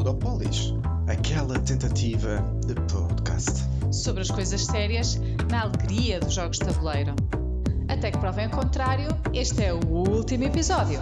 Ludopolis, aquela tentativa de podcast. Sobre as coisas sérias, na alegria dos jogos de tabuleiro. Até que provem o contrário, este é o último episódio.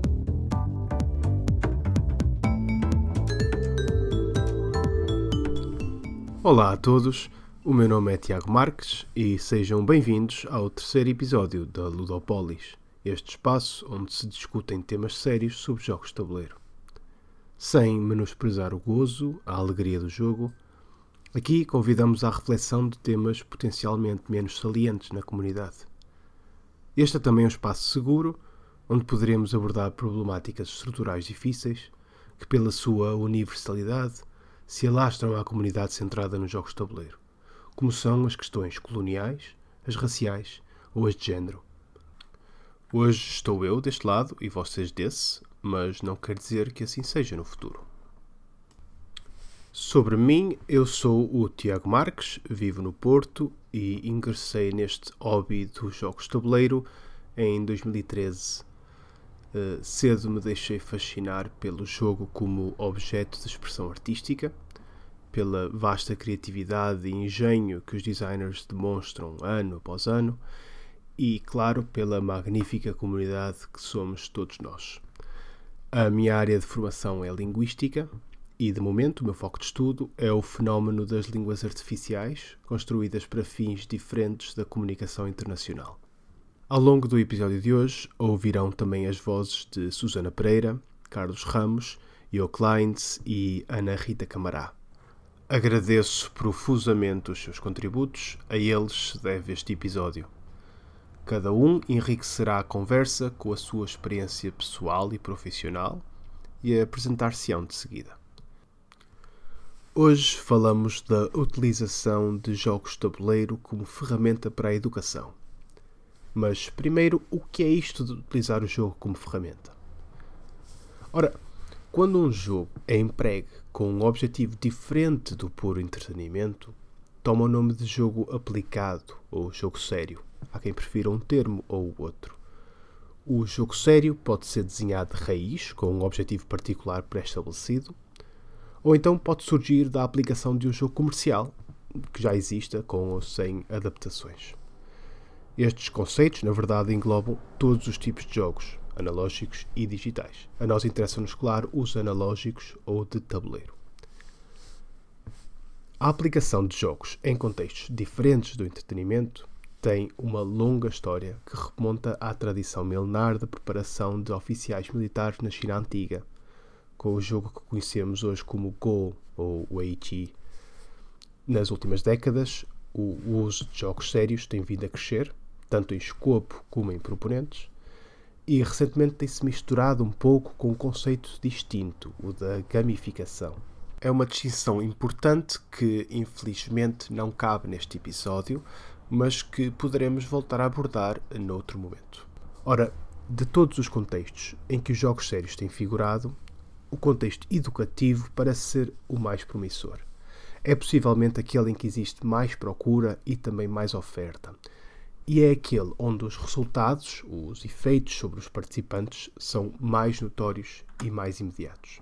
Olá a todos, o meu nome é Tiago Marques e sejam bem-vindos ao terceiro episódio da Ludopolis, este espaço onde se discutem temas sérios sobre jogos de tabuleiro. Sem menosprezar o gozo, a alegria do jogo, aqui convidamos à reflexão de temas potencialmente menos salientes na comunidade. Este é também um espaço seguro, onde poderemos abordar problemáticas estruturais difíceis que, pela sua universalidade, se alastram à comunidade centrada nos jogos de tabuleiro, como são as questões coloniais, as raciais ou as de género. Hoje estou eu deste lado e vocês desse, mas não quer dizer que assim seja no futuro. Sobre mim, eu sou o Tiago Marques, vivo no Porto e ingressei neste hobby dos jogos de tabuleiro em 2013. Cedo me deixei fascinar pelo jogo como objeto de expressão artística, pela vasta criatividade e engenho que os designers demonstram ano após ano e, claro, pela magnífica comunidade que somos todos nós. A minha área de formação é linguística e, de momento, o meu foco de estudo é o fenómeno das línguas artificiais construídas para fins diferentes da comunicação internacional. Ao longo do episódio de hoje, ouvirão também as vozes de Susana Pereira, Carlos Ramos, Jo Kleins e Ana Rita Camará. Agradeço profusamente os seus contributos, a eles se deve este episódio. Cada um enriquecerá a conversa com a sua experiência pessoal e profissional e apresentar-se-ão de seguida. Hoje falamos da utilização de jogos de tabuleiro como ferramenta para a educação. Mas primeiro, o que é isto de utilizar o jogo como ferramenta? Ora, quando um jogo é empregue com um objetivo diferente do puro entretenimento, toma o nome de jogo aplicado ou jogo sério. Há quem prefira um termo ou o outro. O jogo sério pode ser desenhado de raiz, com um objetivo particular pré-estabelecido, ou então pode surgir da aplicação de um jogo comercial, que já exista com ou sem adaptações. Estes conceitos, na verdade, englobam todos os tipos de jogos, analógicos e digitais. A nós interessa-nos, claro, os analógicos ou de tabuleiro. A aplicação de jogos em contextos diferentes do entretenimento tem uma longa história que remonta à tradição milenar da preparação de oficiais militares na China Antiga, com o jogo que conhecemos hoje como Go ou Weiqi. Nas últimas décadas, o uso de jogos sérios tem vindo a crescer, tanto em escopo como em proponentes, e recentemente tem-se misturado um pouco com um conceito distinto, o da gamificação. É uma distinção importante que, infelizmente, não cabe neste episódio, mas que poderemos voltar a abordar noutro momento. Ora, de todos os contextos em que os jogos sérios têm figurado, o contexto educativo parece ser o mais promissor. É possivelmente aquele em que existe mais procura e também mais oferta. E é aquele onde os resultados, os efeitos sobre os participantes, são mais notórios e mais imediatos.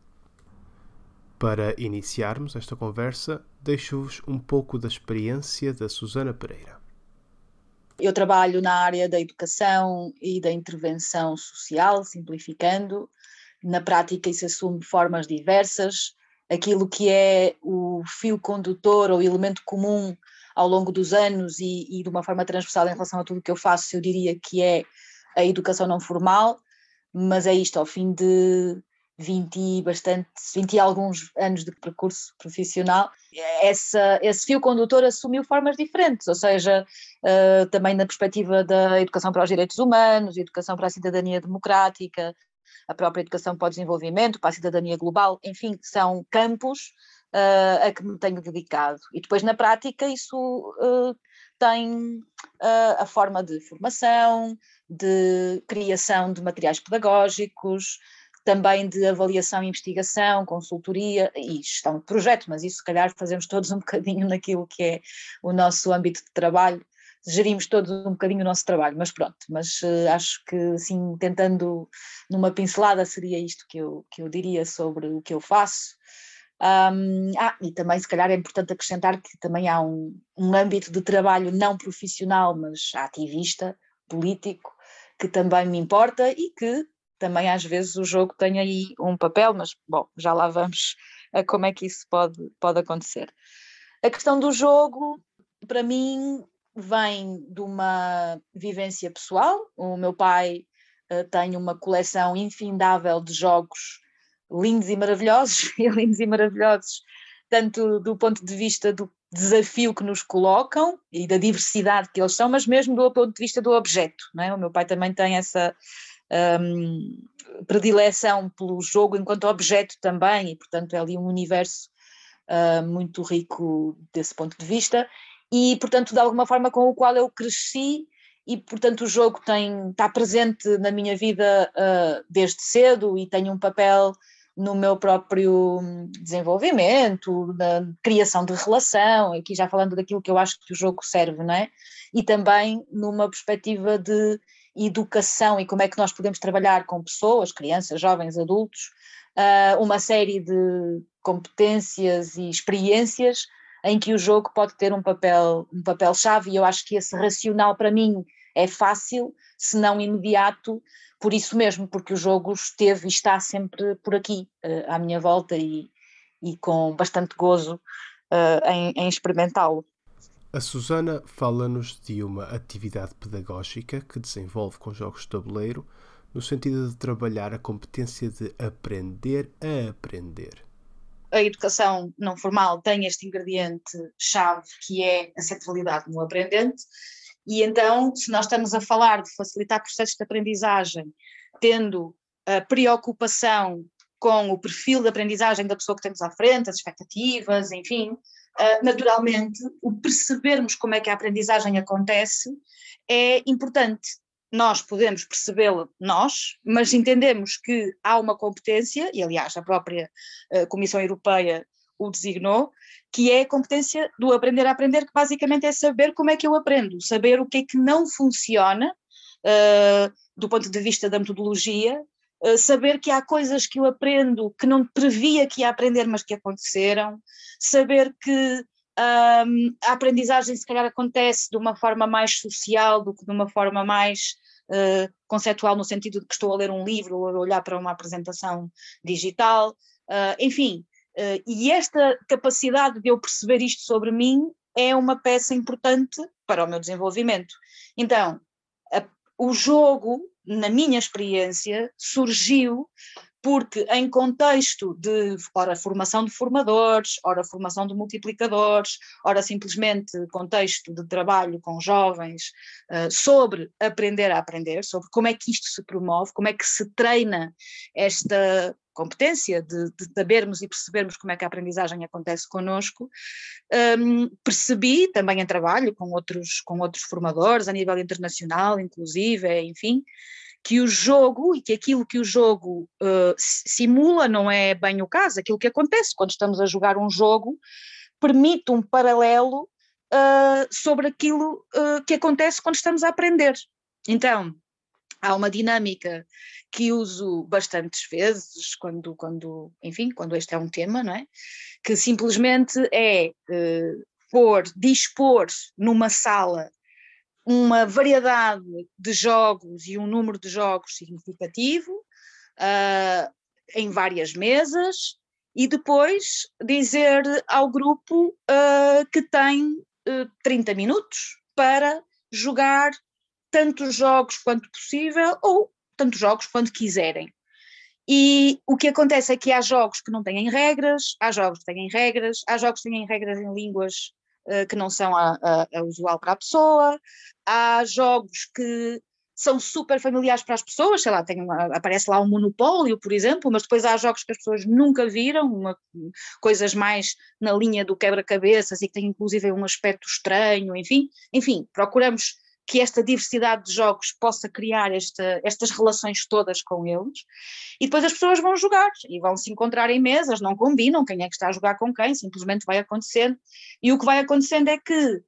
Para iniciarmos esta conversa, deixo-vos um pouco da experiência da Susana Pereira. Eu trabalho na área da educação e da intervenção social, simplificando. Na prática isso assume formas diversas. Aquilo que é o fio condutor ou elemento comum ao longo dos anos e de uma forma transversal em relação a tudo o que eu faço, eu diria que é a educação não formal, mas é isto, ao fim de 20 e alguns anos de percurso profissional, esse fio condutor assumiu formas diferentes, ou seja, também na perspectiva da educação para os direitos humanos, educação para a cidadania democrática, a própria educação para o desenvolvimento, para a cidadania global, enfim, são campos a que me tenho dedicado. E depois, na prática, isso tem a forma de formação, de criação de materiais pedagógicos, também de avaliação e investigação, consultoria e gestão de projeto, mas isso se calhar fazemos todos um bocadinho naquilo que é o nosso âmbito de trabalho, gerimos todos um bocadinho o nosso trabalho, mas pronto, acho que assim, tentando numa pincelada seria isto que eu diria sobre o que eu faço. E também se calhar é importante acrescentar que também há um âmbito de trabalho não profissional, mas ativista, político, que também me importa e que também às vezes o jogo tem aí um papel, mas bom, já lá vamos a como é que isso pode acontecer. A questão do jogo, para mim, vem de uma vivência pessoal. O meu pai tem uma coleção infindável de jogos lindos e maravilhosos, tanto do ponto de vista do desafio que nos colocam e da diversidade que eles são, mas mesmo do ponto de vista do objeto, não é? O meu pai também tem essa predileção pelo jogo enquanto objeto também, e portanto é ali um universo muito rico desse ponto de vista, e portanto de alguma forma com o qual eu cresci, e portanto o jogo está presente na minha vida desde cedo e tem um papel no meu próprio desenvolvimento, na criação de relação, aqui já falando daquilo que eu acho que o jogo serve, não é? E também numa perspectiva de educação e como é que nós podemos trabalhar com pessoas, crianças, jovens, adultos, uma série de competências e experiências em que o jogo pode ter um papel-chave, e eu acho que esse racional para mim é fácil, se não imediato, por isso mesmo, porque o jogo esteve e está sempre por aqui, à minha volta, e com bastante gozo em experimentá-lo. A Susana fala-nos de uma atividade pedagógica que desenvolve com jogos de tabuleiro, no sentido de trabalhar a competência de aprender a aprender. A educação não formal tem este ingrediente-chave que é a centralidade no aprendente, e então, se nós estamos a falar de facilitar processos de aprendizagem, tendo a preocupação com o perfil de aprendizagem da pessoa que temos à frente, as expectativas, enfim, naturalmente, o percebermos como é que a aprendizagem acontece é importante. Nós podemos percebê-la mas entendemos que há uma competência, e aliás a própria Comissão Europeia o designou, que é a competência do aprender a aprender, que basicamente é saber como é que eu aprendo, saber o que é que não funciona do ponto de vista da metodologia, saber que há coisas que eu aprendo que não previa que ia aprender, mas que aconteceram, saber que a aprendizagem se calhar acontece de uma forma mais social do que de uma forma mais conceptual, no sentido de que estou a ler um livro ou a olhar para uma apresentação digital, enfim, e esta capacidade de eu perceber isto sobre mim é uma peça importante para o meu desenvolvimento. Então, o jogo, na minha experiência, surgiu porque em contexto de, ora, formação de formadores, ora, formação de multiplicadores, ora, simplesmente contexto de trabalho com jovens, sobre aprender a aprender, sobre como é que isto se promove, como é que se treina esta competência de sabermos e percebermos como é que a aprendizagem acontece connosco. Percebi, também em trabalho com outros formadores, a nível internacional, inclusive, enfim, que o jogo e que aquilo que o jogo simula não é bem o caso. Aquilo que acontece quando estamos a jogar um jogo permite um paralelo sobre aquilo que acontece quando estamos a aprender. Então, há uma dinâmica que uso bastantes vezes quando este é um tema, não é? Que simplesmente é dispor numa sala uma variedade de jogos e um número de jogos significativo em várias mesas, e depois dizer ao grupo que tem 30 minutos para jogar tantos jogos quanto possível ou tantos jogos quanto quiserem. E o que acontece é que há jogos que não têm regras, há jogos que têm regras, há jogos que têm regras em línguas que não são a usual para a pessoa, há jogos que são super familiares para as pessoas, sei lá, aparece lá um Monopólio, por exemplo, mas depois há jogos que as pessoas nunca viram, coisas mais na linha do quebra-cabeças e que têm inclusive um aspecto estranho, enfim, procuramos que esta diversidade de jogos possa criar estas relações todas com eles, e depois as pessoas vão jogar e vão se encontrar em mesas, não combinam quem é que está a jogar com quem, simplesmente vai acontecendo, e o que vai acontecendo é que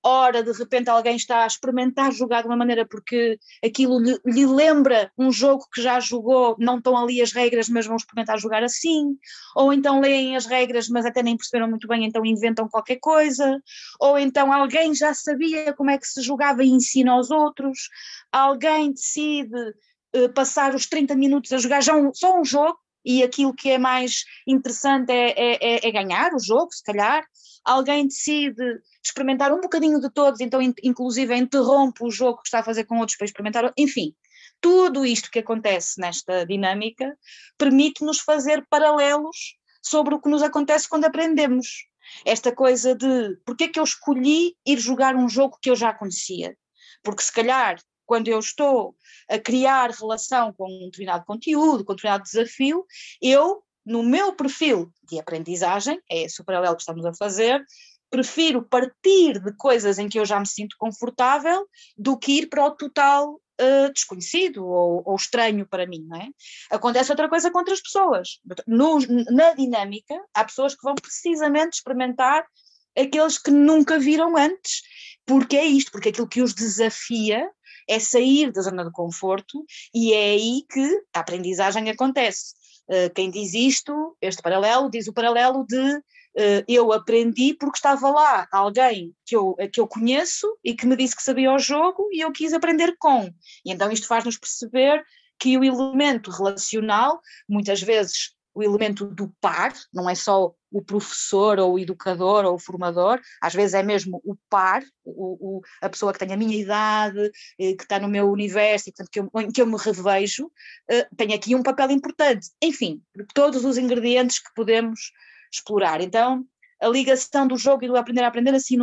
ora de repente alguém está a experimentar jogar de uma maneira porque aquilo lhe lembra um jogo que já jogou, não estão ali as regras, mas vão experimentar jogar assim, ou então leem as regras, mas até nem perceberam muito bem, então inventam qualquer coisa, ou então alguém já sabia como é que se jogava e ensina aos outros, alguém decide passar os 30 minutos a jogar só um jogo, e aquilo que é mais interessante é ganhar o jogo, se calhar. Alguém decide experimentar um bocadinho de todos, então inclusive interrompe o jogo que está a fazer com outros para experimentar, enfim, tudo isto que acontece nesta dinâmica permite-nos fazer paralelos sobre o que nos acontece quando aprendemos. Esta coisa de porque é que eu escolhi ir jogar um jogo que eu já conhecia? Porque se calhar quando eu estou a criar relação com um determinado conteúdo, com um determinado desafio, eu, no meu perfil de aprendizagem, é esse o paralelo que estamos a fazer, prefiro partir de coisas em que eu já me sinto confortável do que ir para o total desconhecido ou estranho para mim, não é? Acontece outra coisa com outras pessoas. Na dinâmica, há pessoas que vão precisamente experimentar aqueles que nunca viram antes, porque é isto, porque aquilo que os desafia é sair da zona de conforto e é aí que a aprendizagem acontece. Quem diz isto, este paralelo, diz o paralelo de eu aprendi porque estava lá alguém que eu conheço e que me disse que sabia o jogo e eu quis aprender com. E então isto faz-nos perceber que o elemento relacional, muitas vezes o elemento do par, não é só o professor ou o educador ou o formador, às vezes é mesmo o par, a pessoa que tem a minha idade, que está no meu universo e portanto, em que eu me revejo, tem aqui um papel importante. Enfim, todos os ingredientes que podemos explorar. Então, a ligação do jogo e do aprender a aprender assim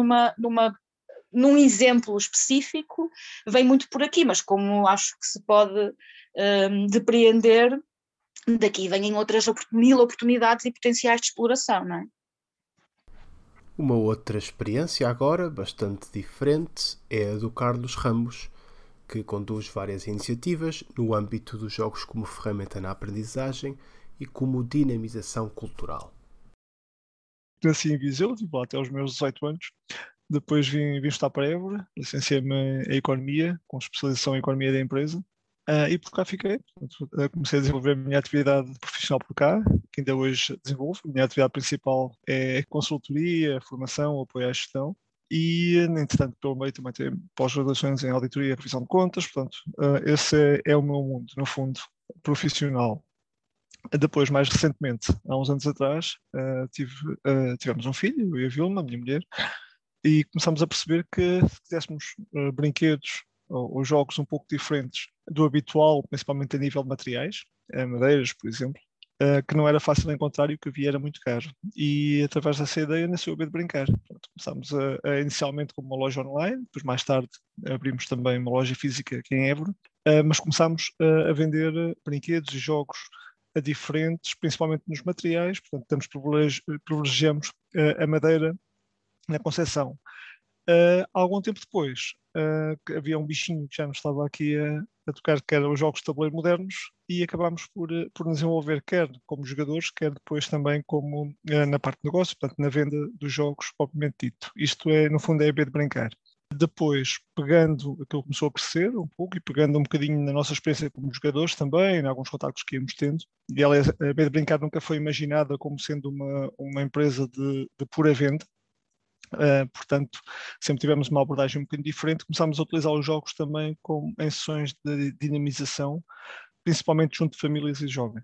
num exemplo específico vem muito por aqui, mas como acho que se pode depreender, daqui vêm outras mil oportunidades e potenciais de exploração, não é? Uma outra experiência agora, bastante diferente, é a do Carlos Ramos, que conduz várias iniciativas no âmbito dos jogos como ferramenta na aprendizagem e como dinamização cultural. Nasci em Viseu, estive lá até aos meus 18 anos. Depois vim estudar para Évora, licenciei-me em Economia, com especialização em Economia da Empresa. E por cá fiquei. Portanto, comecei a desenvolver a minha atividade profissional por cá, que ainda hoje desenvolvo. A minha atividade principal é consultoria, formação, apoio à gestão. E, entretanto, pelo meio também tenho pós-graduações em auditoria e revisão de contas. Portanto, esse é o meu mundo, no profissional. Depois, mais recentemente, há uns anos atrás, tivemos um filho, eu e a Vilma, a minha mulher, e começámos a perceber que se quiséssemos brinquedos ou jogos um pouco diferentes do habitual, principalmente a nível de materiais, madeiras, por exemplo, que não era fácil de encontrar e o que havia era muito caro. E através dessa ideia nasceu o B de Brincar. Portanto, começámos inicialmente com uma loja online, depois mais tarde abrimos também uma loja física aqui em Évora, mas começámos a vender brinquedos e jogos diferentes, principalmente nos materiais. Portanto, privilegiamos a madeira na concepção. Algum tempo depois, que havia um bichinho que já nos estava aqui a tocar, que eram os jogos de tabuleiro modernos, e acabámos por nos desenvolver quer como jogadores, quer depois também como na parte de negócio, portanto, na venda dos jogos propriamente dito. Isto é, no fundo, é a B de Brincar. Depois, pegando aquilo que começou a crescer um pouco e pegando um bocadinho na nossa experiência como jogadores também, em alguns contactos que íamos tendo, e a B de Brincar nunca foi imaginada como sendo uma empresa de pura venda. Portanto, sempre tivemos uma abordagem um bocadinho diferente. Começámos a utilizar os jogos também em sessões de dinamização, principalmente junto de famílias e jovens.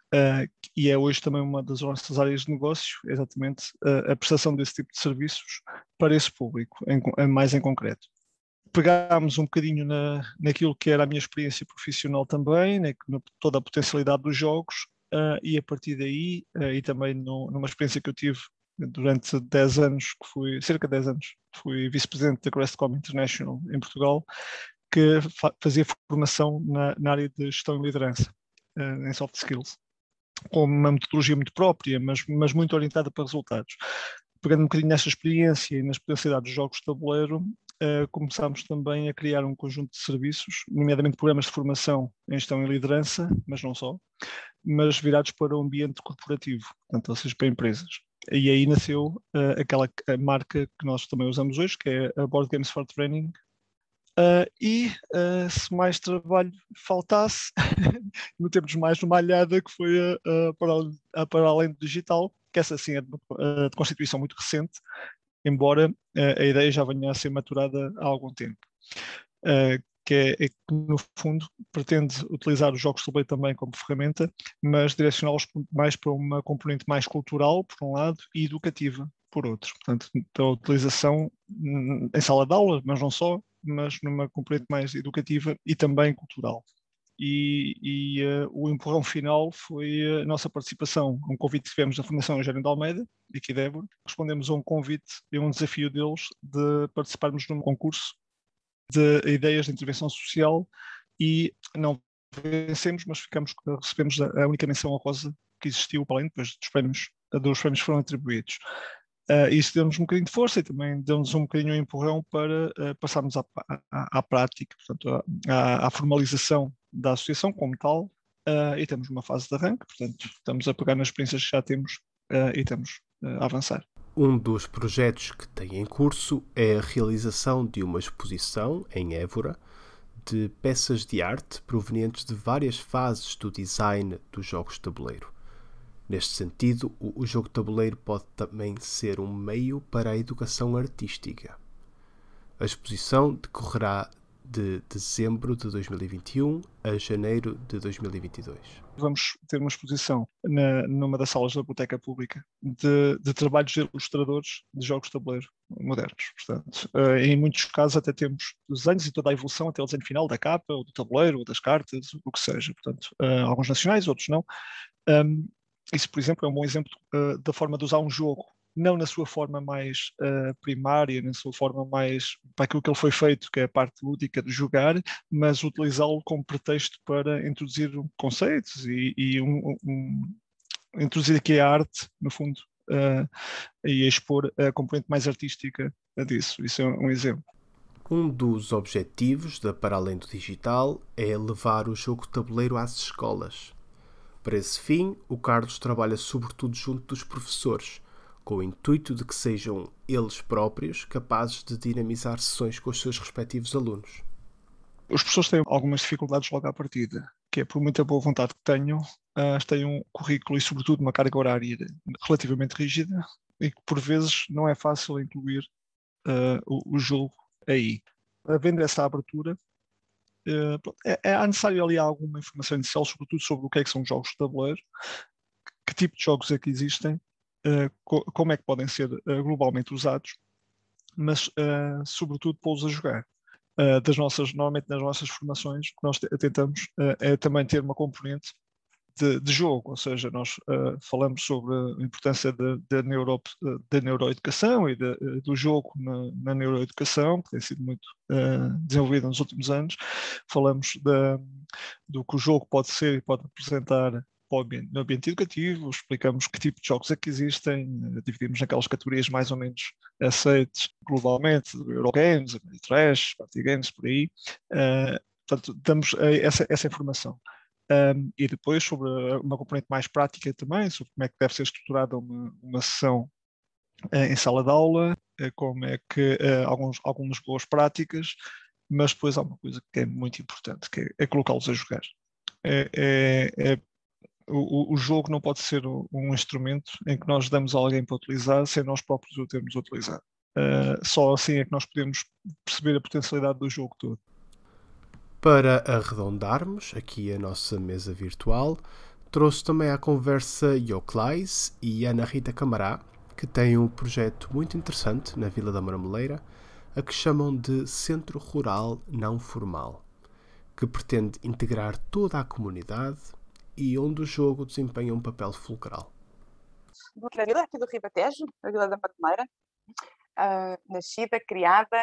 E é hoje também uma das nossas áreas de negócio, exatamente a prestação desse tipo de serviços para esse público, mais em concreto. Pegámos um bocadinho naquilo que era a minha experiência profissional também, toda a potencialidade dos jogos, e a partir daí, e também numa experiência que eu tive durante 10 anos, cerca de 10 anos, fui vice-presidente da Crestcom International em Portugal, que fazia formação na área de gestão e liderança, em soft skills, com uma metodologia muito própria, mas muito orientada para resultados. Pegando um bocadinho nesta experiência e nas potencialidades dos jogos de tabuleiro, começámos também a criar um conjunto de serviços, nomeadamente programas de formação em gestão e liderança, mas não só, mas virados para o ambiente corporativo, portanto, ou seja, para empresas. E aí nasceu aquela marca que nós também usamos hoje, que é a Board Games for Training. Se mais trabalho faltasse, metemos mais numa alhada que foi a Para Além do Digital, que essa sim é de constituição muito recente, embora a ideia já venha a ser maturada há algum tempo. Que no fundo pretende utilizar os jogos de tabuleiro também como ferramenta, mas direcioná-los mais para uma componente mais cultural, por um lado, e educativa, por outro. Portanto, a utilização em sala de aula, mas não só, mas numa componente mais educativa e também cultural. O empurrão final foi a nossa participação, um convite que tivemos da Fundação Eugénio de Almeida, aqui de Évora. Respondemos a um convite e a um desafio deles de participarmos num concurso de ideias de intervenção social e não vencemos, mas recebemos a única menção honrosa que existiu, além depois dos prémios que foram atribuídos. Isso deu-nos um bocadinho de força e também deu-nos um bocadinho de empurrão para passarmos à prática, portanto, à formalização da associação como tal, e estamos numa fase de arranque, portanto, estamos a pegar nas experiências que já temos e estamos a avançar. Um dos projetos que tem em curso é a realização de uma exposição em Évora de peças de arte provenientes de várias fases do design dos jogos de tabuleiro. Neste sentido, o jogo de tabuleiro pode também ser um meio para a educação artística. A exposição decorrerá de dezembro de 2021 a janeiro de 2022. Vamos ter uma exposição numa das salas da Biblioteca Pública de trabalhos de ilustradores de jogos de tabuleiro modernos. Portanto, em muitos casos até temos desenhos e toda a evolução até o desenho final da capa, ou do tabuleiro, ou das cartas, o que seja. Portanto, alguns nacionais, outros não. Isso, por exemplo, é um bom exemplo da forma de usar um jogo, não na sua forma mais primária, na sua forma mais para aquilo que ele foi feito, que é a parte lúdica de jogar, mas utilizá-lo como pretexto para introduzir conceitos e introduzir aqui a arte, no fundo, e expor a componente mais artística disso. Isso é um exemplo. Um dos objetivos da Para Além do Digital é levar o jogo de tabuleiro às escolas. Para esse fim, o Carlos trabalha sobretudo junto dos professores, com o intuito de que sejam eles próprios capazes de dinamizar sessões com os seus respectivos alunos. Os professores têm algumas dificuldades logo à partida, que é por muita boa vontade que tenham, têm um currículo e sobretudo uma carga horária relativamente rígida e que por vezes não é fácil incluir o jogo aí. Havendo essa abertura, é necessário ali alguma informação inicial, sobretudo sobre o que é que são jogos de tabuleiro, que tipo de jogos é que existem, como é que podem ser globalmente usados, mas sobretudo pô-los a jogar. Normalmente nas nossas formações, o que nós tentamos é também ter uma componente de jogo, ou seja, nós falamos sobre a importância da neuroeducação e do jogo na neuroeducação, que tem sido muito desenvolvida nos últimos anos. Falamos do que o jogo pode ser e pode representar no ambiente educativo, explicamos que tipo de jogos é que existem, dividimos naquelas categorias mais ou menos aceites globalmente, Eurogames, Ameritrash, Party Games, por aí. Portanto, damos essa informação. E depois sobre uma componente mais prática também, sobre como é que deve ser estruturada uma sessão em sala de aula, como é que algumas boas práticas, mas depois há uma coisa que é muito importante, que é colocá-los a jogar. O jogo não pode ser um instrumento em que nós damos a alguém para utilizar sem nós próprios o termos utilizado. Só assim é que nós podemos perceber a potencialidade do jogo todo. Para arredondarmos aqui a nossa mesa virtual, trouxe também à conversa Ioclais e Ana Rita Camará, que têm um projeto muito interessante na Vila da Marmeleira, a que chamam de Centro Rural Não Formal, que pretende integrar toda a comunidade e onde o jogo desempenha um papel fulcral. Na vila aqui do Ribatejo, na Vila da Marmeleira, nascida, criada,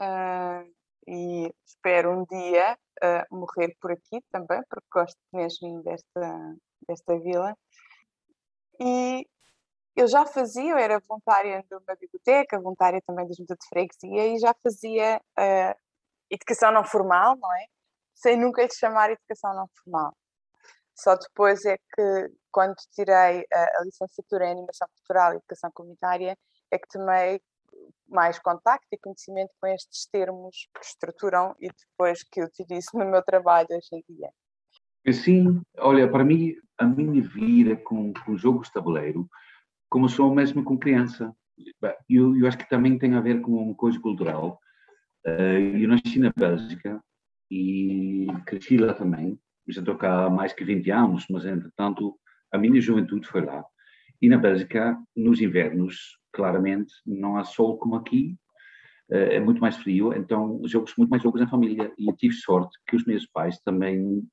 e espero um dia morrer por aqui também, porque gosto mesmo desta vila. E eu já fazia, eu era voluntária de uma biblioteca, voluntária também da Junta de Freguesia, e já fazia educação não formal, não é? Sem nunca lhe chamar educação não formal. Só depois é que, quando tirei a licenciatura em Animação Cultural e Educação Comunitária, é que tomei mais contacto e conhecimento com estes termos que estruturam e depois que utilizo no meu trabalho hoje em dia. Sim, olha, para mim, a minha vida com jogos de tabuleiro começou mesmo com criança. Eu acho que também tem a ver com uma coisa cultural. Eu nasci na Bélgica e cresci lá também. Já estou cá há mais que 20 anos, mas, entretanto, a minha juventude foi lá. E na Bélgica, nos invernos, claramente, não há sol como aqui. É muito mais frio, então muito mais jogos em família. E eu tive sorte que os meus pais também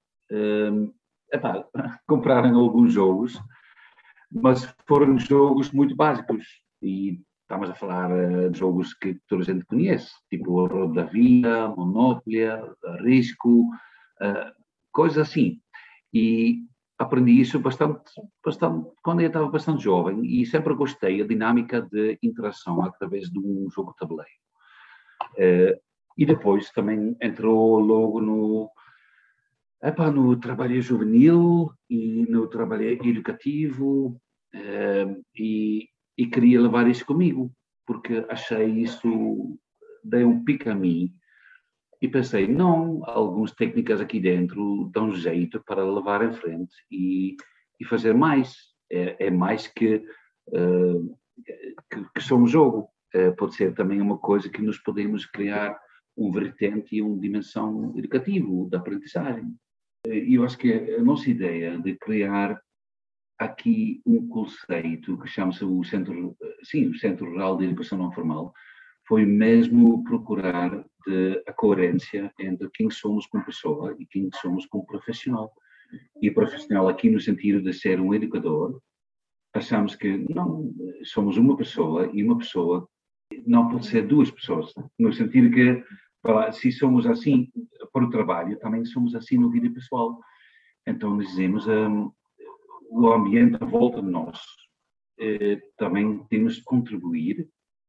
compraram alguns jogos, mas foram jogos muito básicos. E estamos a falar de jogos que toda a gente conhece, tipo o Rodo da Vida, Monopoly, Risco, coisas assim. E aprendi isso bastante quando eu estava bastante jovem e sempre gostei da dinâmica de interação através de um jogo de tabuleiro. E depois também entrou logo no trabalho juvenil e no trabalho educativo, e queria levar isso comigo, porque achei isso, dei um pique a mim e pensei, não, algumas técnicas aqui dentro dão jeito para levar em frente e fazer mais. É mais que só um jogo. Pode ser também uma coisa que nos podemos criar um vertente e uma dimensão educativa da aprendizagem. E eu acho que a nossa ideia de criar aqui um conceito que chama-se o Centro Rural de Educação Não Formal foi mesmo procurar a coerência entre quem somos como pessoa e quem somos como profissional. E profissional aqui no sentido de ser um educador, achamos que não somos uma pessoa e uma pessoa não pode ser duas pessoas, no sentido que se somos assim para o trabalho, também somos assim na vida pessoal. Então, nós dizemos, o ambiente à volta de nós também temos de contribuir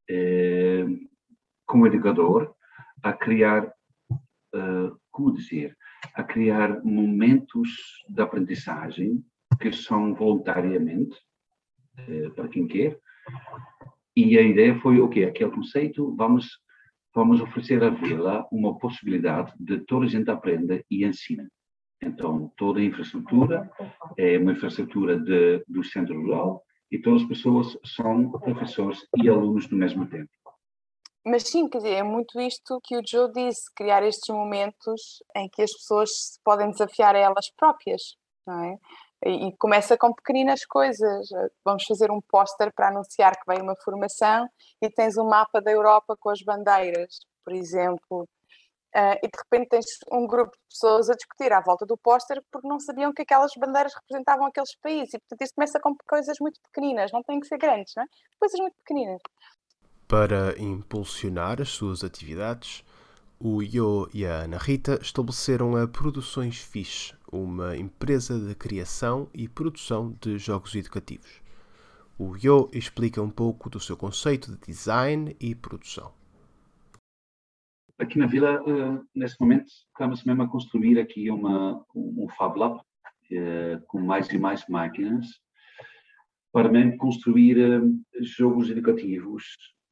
como educador a criar, como dizer, a criar momentos de aprendizagem que são voluntariamente para quem quer. E a ideia foi, aquele conceito, vamos oferecer à vila uma possibilidade de toda a gente aprenda e ensina. Então, toda a infraestrutura é uma infraestrutura do centro rural e todas as pessoas são professores e alunos no mesmo tempo. Mas sim, quer dizer, é muito isto que o Joe disse, criar estes momentos em que as pessoas se podem desafiar a elas próprias, não é? E começa com pequeninas coisas. Vamos fazer um póster para anunciar que vem uma formação e tens um mapa da Europa com as bandeiras, por exemplo. E de repente tens um grupo de pessoas a discutir à volta do póster porque não sabiam que aquelas bandeiras representavam aqueles países. E portanto isto começa com coisas muito pequeninas, não tem que ser grandes, não é? Coisas muito pequeninas. Para impulsionar as suas atividades, o Yo e a Ana Rita estabeleceram a Produções Fixe, uma empresa de criação e produção de jogos educativos. O Yo explica um pouco do seu conceito de design e produção. Aqui na vila, neste momento, estamos mesmo a construir aqui um Fab Lab com mais e mais máquinas para mesmo construir jogos educativos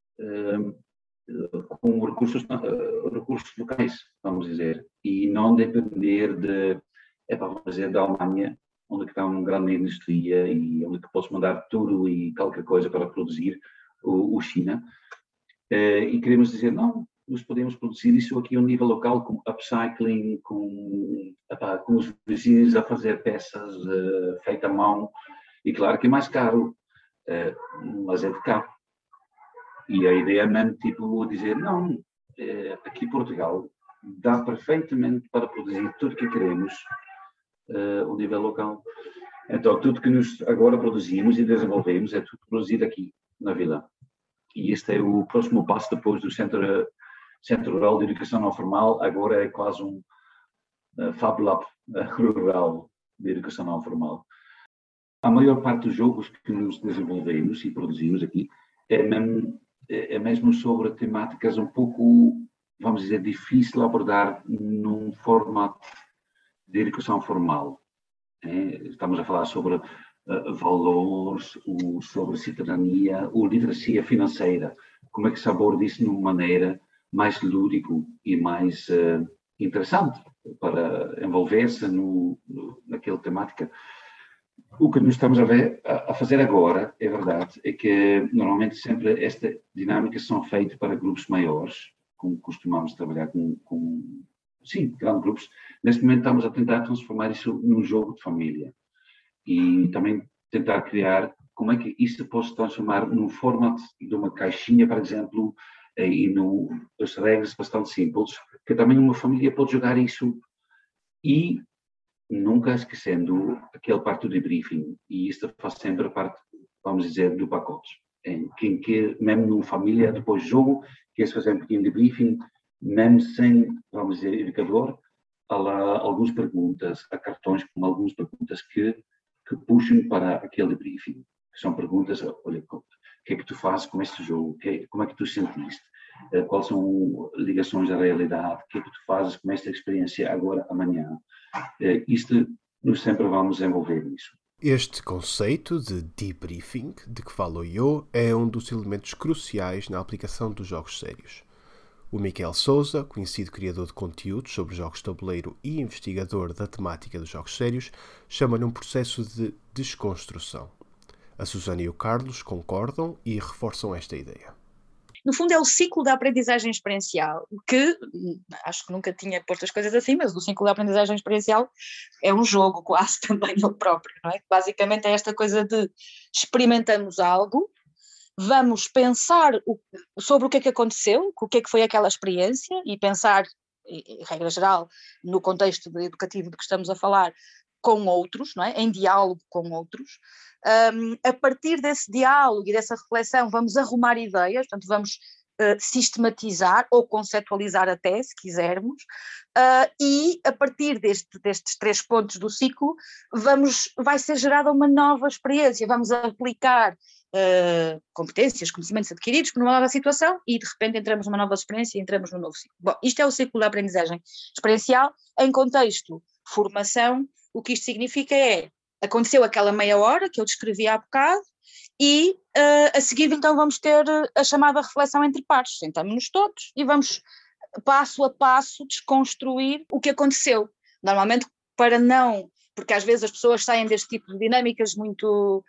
com recursos locais, vamos dizer, e não depender vamos dizer, da Alemanha, onde está uma grande indústria e onde posso mandar tudo e qualquer coisa para produzir, o China. E queremos dizer, não, nós podemos produzir isso aqui a um nível local, com upcycling, com os vizinhos a fazer peças feitas à mão, e claro que é mais caro, mas é de cá. E a ideia é mesmo, dizer, não, aqui em Portugal dá perfeitamente para produzir tudo que queremos ao nível local. Então, tudo que nós agora produzimos e desenvolvemos é tudo produzido aqui, na vila. E este é o próximo passo depois do Centro Rural de Educação Não Formal, agora é quase um Fab Lab rural de educação não formal. A maior parte dos jogos que nos desenvolvemos e produzimos aqui é mesmo sobre temáticas um pouco, vamos dizer, difícil abordar num formato de educação formal. Estamos a falar sobre valores, sobre cidadania, ou literacia financeira. Como é que se aborda isso de uma maneira mais lúdico e mais interessante para envolver-se naquela temática. O que nós estamos a fazer agora, é verdade, é que normalmente sempre estas dinâmicas são feitas para grupos maiores, como costumamos trabalhar com grandes grupos. Neste momento estamos a tentar transformar isso num jogo de família e também tentar criar como é que isso pode se transformar num formato de uma caixinha, por exemplo, e as regras bastante simples, que também uma família pode jogar isso e nunca esquecendo aquele parte do debriefing. E isto faz sempre parte, vamos dizer, do pacote. Quem quer, mesmo numa família, depois do jogo, quer fazer um pequeno debriefing, mesmo sem, vamos dizer, educador, há lá algumas perguntas, há cartões com algumas perguntas que puxam para aquele debriefing. São perguntas, olha, o que é que tu fazes com este jogo? Como é que tu sentiste? Quais são ligações à realidade? O que é que tu fazes com esta experiência agora, amanhã? Isto, nós sempre vamos envolver nisso. Este conceito de debriefing, de que fala o Io, é um dos elementos cruciais na aplicação dos jogos sérios. O Miquel Sousa, conhecido criador de conteúdos sobre jogos de tabuleiro e investigador da temática dos jogos sérios, chama-lhe um processo de desconstrução. A Susana e o Carlos concordam e reforçam esta ideia. No fundo é o ciclo da aprendizagem experiencial, que acho que nunca tinha posto as coisas assim, mas o ciclo da aprendizagem experiencial é um jogo quase também ele próprio, não é? Basicamente é esta coisa de experimentamos algo, vamos pensar sobre o que é que aconteceu, o que é que foi aquela experiência e pensar, em regra geral, no contexto educativo de que estamos a falar, com outros, não é? Em diálogo com outros. A partir desse diálogo e dessa reflexão vamos arrumar ideias, portanto vamos sistematizar ou conceptualizar até, se quisermos, e a partir destes 3 pontos do ciclo vai ser gerada uma nova experiência, vamos aplicar competências, conhecimentos adquiridos numa nova situação e de repente entramos numa nova experiência e entramos num novo ciclo. Bom, isto é o ciclo da aprendizagem experiencial em contexto formação. O que isto significa aconteceu aquela meia hora que eu descrevi há bocado e a seguir então vamos ter a chamada reflexão entre pares, sentamos-nos todos e vamos passo a passo desconstruir o que aconteceu, normalmente porque às vezes as pessoas saem deste tipo de dinâmicas muito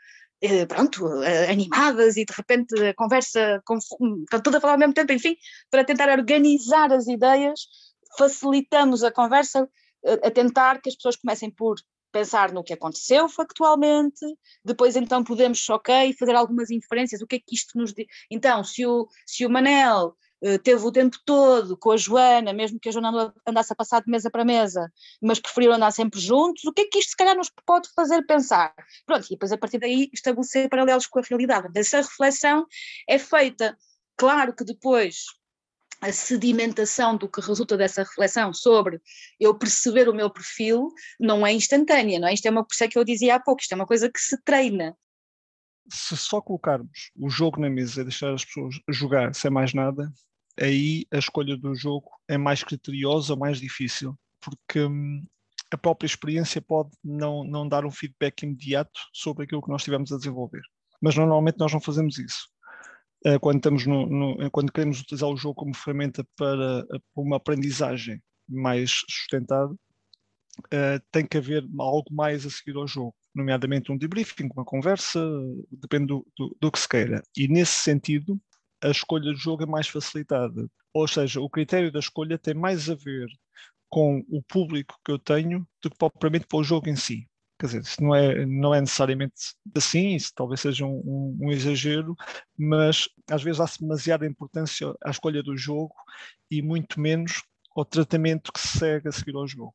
animadas e de repente a conversa, estão todos a falar ao mesmo tempo, enfim, para tentar organizar as ideias, facilitamos a conversa a tentar que as pessoas comecem por pensar no que aconteceu factualmente, depois então podemos, fazer algumas inferências, o que é que isto nos diz. Então, se o Manel teve o tempo todo com a Joana, mesmo que a Joana andasse a passar de mesa para mesa, mas preferiram andar sempre juntos, o que é que isto se calhar nos pode fazer pensar? Pronto, e depois a partir daí estabelecer paralelos com a realidade. Essa reflexão é feita, claro que depois a sedimentação do que resulta dessa reflexão sobre eu perceber o meu perfil não é instantânea, não é? Isto é por isso é que eu dizia há pouco, isto é uma coisa que se treina. Se só colocarmos o jogo na mesa e deixar as pessoas jogar sem mais nada, aí a escolha do jogo é mais criteriosa, mais difícil, porque a própria experiência pode não dar um feedback imediato sobre aquilo que nós estivemos a desenvolver. Mas normalmente nós não fazemos isso. Quando queremos utilizar o jogo como ferramenta para uma aprendizagem mais sustentada, tem que haver algo mais a seguir ao jogo, nomeadamente um debriefing, uma conversa, depende do que se queira. E nesse sentido, a escolha do jogo é mais facilitada. Ou seja, o critério da escolha tem mais a ver com o público que eu tenho do que propriamente para o jogo em si. Quer dizer, isso não é necessariamente assim, isso talvez seja um exagero, mas às vezes há-se demasiada importância à escolha do jogo e muito menos ao tratamento que se segue a seguir ao jogo.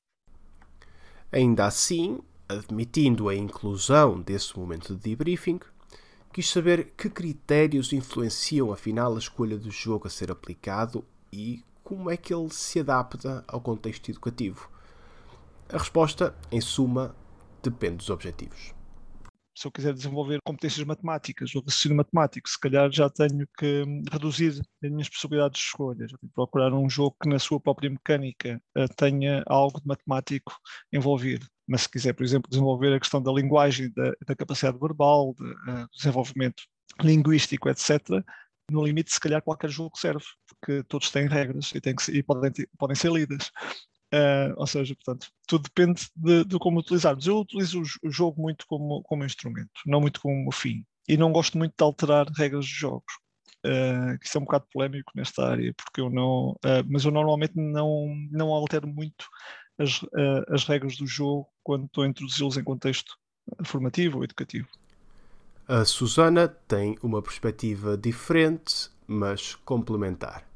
Ainda assim, admitindo a inclusão desse momento de debriefing, quis saber que critérios influenciam afinal a escolha do jogo a ser aplicado e como é que ele se adapta ao contexto educativo. A resposta, em suma, depende dos objetivos. se eu quiser desenvolver competências matemáticas ou raciocínio matemático, se calhar já tenho que reduzir as minhas possibilidades de escolha. Já tenho que procurar um jogo que na sua própria mecânica tenha algo de matemático envolvido. Mas se quiser, por exemplo, desenvolver a questão da linguagem, da capacidade verbal, do desenvolvimento linguístico, etc., no limite, se calhar qualquer jogo serve, porque todos têm regras e podem ser lidas. Ou seja, portanto, tudo depende de como utilizarmos. Eu utilizo o jogo muito como instrumento, não muito como fim. E não gosto muito de alterar regras de jogos. Isso é um bocado polémico nesta área, porque mas eu normalmente não altero muito as regras do jogo quando estou a introduzi-los em contexto formativo ou educativo. A Susana tem uma perspectiva diferente, mas complementar.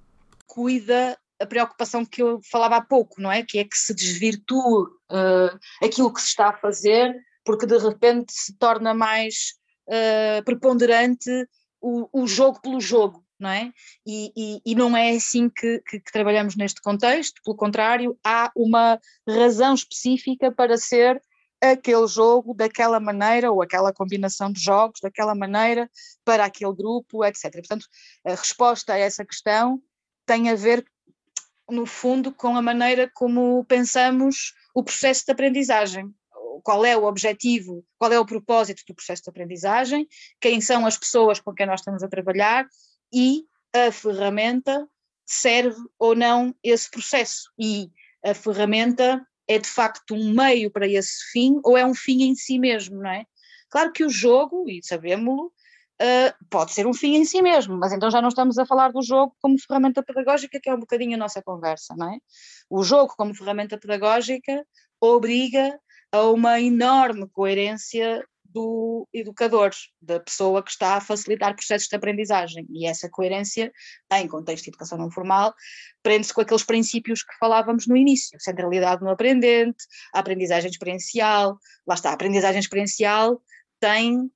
Cuida a preocupação que eu falava há pouco, não é? Que é que se desvirtue aquilo que se está a fazer, porque de repente se torna mais preponderante o jogo pelo jogo, não é? E não é assim que trabalhamos neste contexto, pelo contrário, há uma razão específica para ser aquele jogo daquela maneira, ou aquela combinação de jogos daquela maneira, para aquele grupo, etc. Portanto, a resposta a essa questão tem a ver, no fundo, com a maneira como pensamos o processo de aprendizagem. Qual é o objetivo, qual é o propósito do processo de aprendizagem, quem são as pessoas com quem nós estamos a trabalhar e a ferramenta serve ou não esse processo. E a ferramenta é de facto um meio para esse fim ou é um fim em si mesmo, não é? Claro que o jogo, e sabemos-lo, pode ser um fim em si mesmo, mas então já não estamos a falar do jogo como ferramenta pedagógica, que é um bocadinho a nossa conversa, não é? O jogo como ferramenta pedagógica obriga a uma enorme coerência do educador, da pessoa que está a facilitar processos de aprendizagem, e essa coerência, em contexto de educação não formal, prende-se com aqueles princípios que falávamos no início: centralidade no aprendente, a aprendizagem experiencial. Lá está, a aprendizagem experiencial tem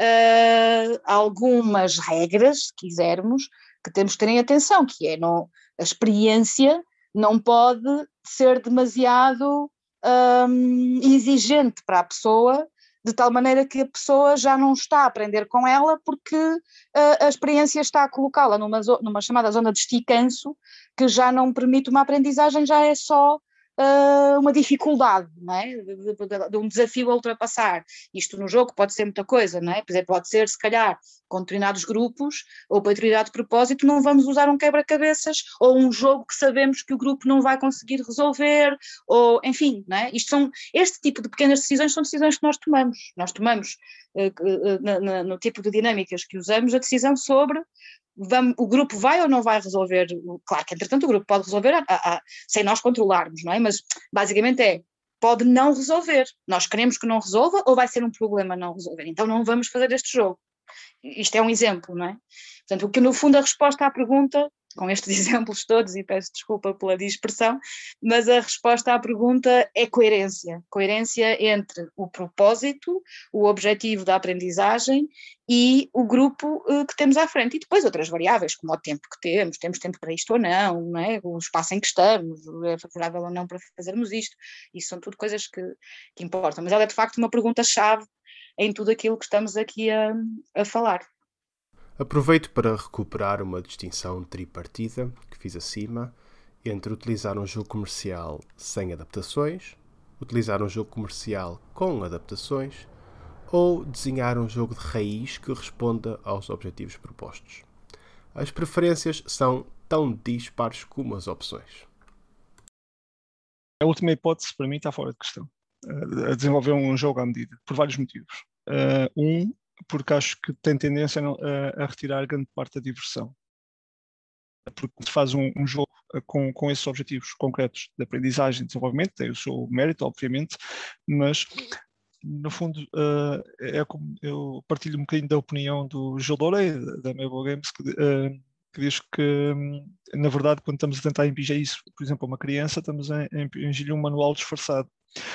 algumas regras, se quisermos, que temos que ter em atenção, que é a experiência não pode ser demasiado exigente para a pessoa, de tal maneira que a pessoa já não está a aprender com ela, porque a experiência está a colocá-la numa chamada zona de descanso, que já não permite uma aprendizagem, já é só uma dificuldade, não é? De um desafio a ultrapassar. Isto no jogo pode ser muita coisa, não é? Por exemplo, pode ser, se calhar, com determinados grupos ou para determinado propósito, não vamos usar um quebra-cabeças ou um jogo que sabemos que o grupo não vai conseguir resolver, ou enfim, não é? Este tipo de pequenas decisões são decisões que nós tomamos. Nós tomamos no tipo de dinâmicas que usamos a decisão sobre o grupo vai ou não vai resolver. Claro que entretanto o grupo pode resolver sem nós controlarmos, não é? Mas basicamente pode não resolver. Nós queremos que não resolva ou vai ser um problema não resolver, então não vamos fazer este jogo. Isto é um exemplo, não é? Portanto, o que no fundo a resposta à pergunta, com estes exemplos todos, e peço desculpa pela dispersão, mas a resposta à pergunta é coerência. Coerência entre o propósito, o objetivo da aprendizagem e o grupo que temos à frente. E depois outras variáveis, como o tempo que temos tempo para isto ou não é? O espaço em que estamos, é favorável ou não para fazermos isto. Isso são tudo coisas que importam. Mas ela é de facto uma pergunta-chave em tudo aquilo que estamos aqui a falar. Aproveito para recuperar uma distinção tripartida que fiz acima entre utilizar um jogo comercial sem adaptações, utilizar um jogo comercial com adaptações ou desenhar um jogo de raiz que responda aos objetivos propostos. As preferências são tão dispares como as opções. A última hipótese, para mim, está fora de questão. A desenvolver um jogo à medida, por vários motivos. Porque acho que tem tendência a retirar grande parte da diversão. Porque se faz um jogo com esses objetivos concretos de aprendizagem e desenvolvimento, tem o seu mérito, obviamente, mas, no fundo, eu partilho um bocadinho da opinião do Gil Doré, da Mabel Games, que diz que, na verdade, quando estamos a tentar impingir isso, por exemplo, a uma criança, estamos a impingir um manual disfarçado.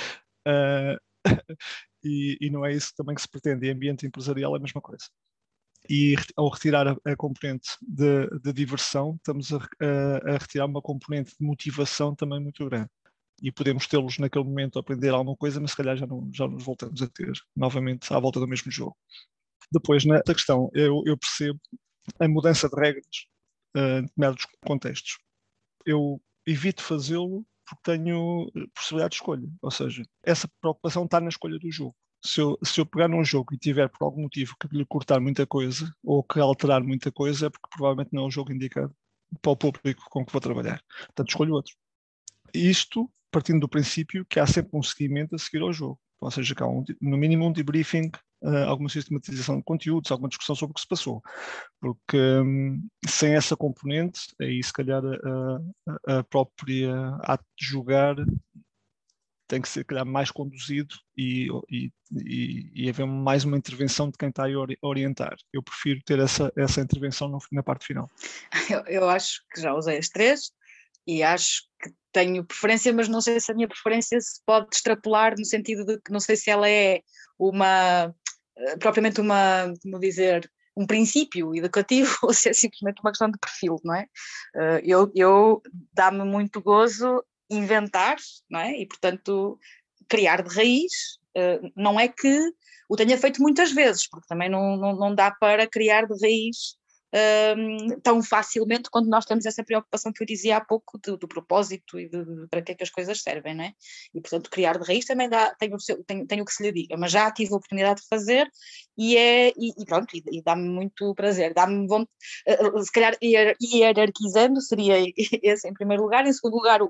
E não é isso também que se pretende. E ambiente empresarial é a mesma coisa. E ao retirar a componente de diversão, estamos a retirar uma componente de motivação também muito grande. e podemos tê-los naquele momento a aprender alguma coisa, mas se calhar já nos voltamos a ter novamente à volta do mesmo jogo. Depois, nesta questão, eu percebo a mudança de regras em determinados contextos. Eu evito fazê-lo porque tenho possibilidade de escolha, ou seja, essa preocupação está na escolha do jogo. Se eu pegar num jogo e tiver por algum motivo que lhe cortar muita coisa ou que alterar muita coisa, é porque provavelmente não é o jogo indicado para o público com que vou trabalhar. Portanto, escolho outro. Isto partindo do princípio que há sempre um seguimento a seguir ao jogo. Ou seja, que há no mínimo um debriefing, alguma sistematização de conteúdos, alguma discussão sobre o que se passou. Porque sem essa componente, aí se calhar a própria ato de jogar tem que ser, calhar, mais conduzido e haver mais uma intervenção de quem está a orientar. Eu prefiro ter essa intervenção na parte final. Eu acho que já usei as 3 e acho que tenho preferência, mas não sei se a minha preferência se pode extrapolar no sentido de que não sei se ela é propriamente como dizer, um princípio educativo ou se é simplesmente uma questão de perfil, não é? Eu dá-me muito gozo inventar, não é? E, portanto, criar de raiz, não é que o tenha feito muitas vezes, porque também não dá para criar de raiz tão facilmente quando nós temos essa preocupação que eu dizia há pouco do propósito e de para que é que as coisas servem, não é? E, portanto, criar de raiz também tem o que se lhe diga, mas já tive a oportunidade de fazer e pronto, e dá-me muito prazer, dá-me vontade, se calhar hierarquizando seria esse em primeiro lugar, em segundo lugar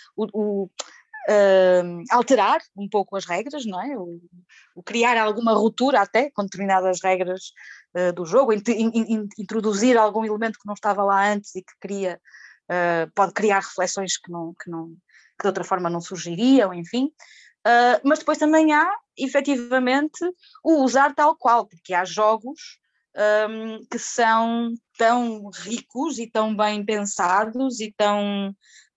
alterar um pouco as regras, não é? O criar alguma ruptura até com determinadas regras do jogo, introduzir algum elemento que não estava lá antes e que pode criar reflexões que de outra forma não surgiriam, enfim. Mas depois também há, efetivamente, o usar tal qual, porque há jogos que são tão ricos e tão bem pensados e tão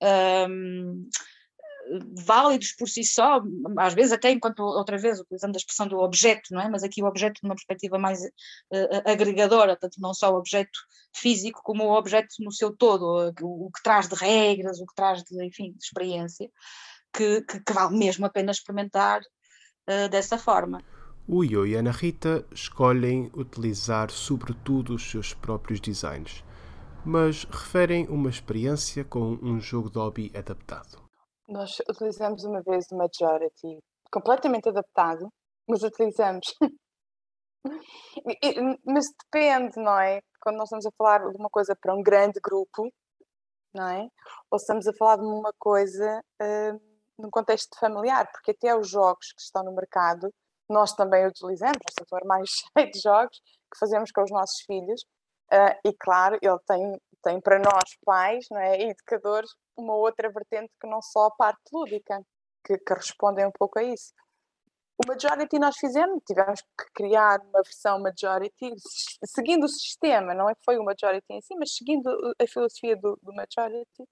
válidos por si só, às vezes até enquanto, outra vez, utilizando a expressão do objeto, não é? Mas aqui o objeto numa perspectiva mais agregadora, tanto não só o objeto físico como o objeto no seu todo, o que traz de regras, o que traz de, enfim, de experiência, que vale mesmo a pena experimentar dessa forma. O Io e a Ana Rita escolhem utilizar sobretudo os seus próprios designs, mas referem uma experiência com um jogo de hobby adaptado. Nós utilizamos uma vez o Majority, completamente adaptado, mas utilizamos. Mas depende, não é? Quando nós estamos a falar de uma coisa para um grande grupo, não é? Ou estamos a falar de uma coisa num contexto familiar, porque até os jogos que estão no mercado, nós também utilizamos, nós temos um armário cheio de jogos que fazemos com os nossos filhos, e claro, ele tem para nós pais, não é? E educadores, uma outra vertente que não só a parte lúdica, que respondem um pouco a isso. O Majority nós tivemos que criar uma versão Majority, seguindo o sistema, não é que foi o Majority em si, mas seguindo a filosofia do Majority,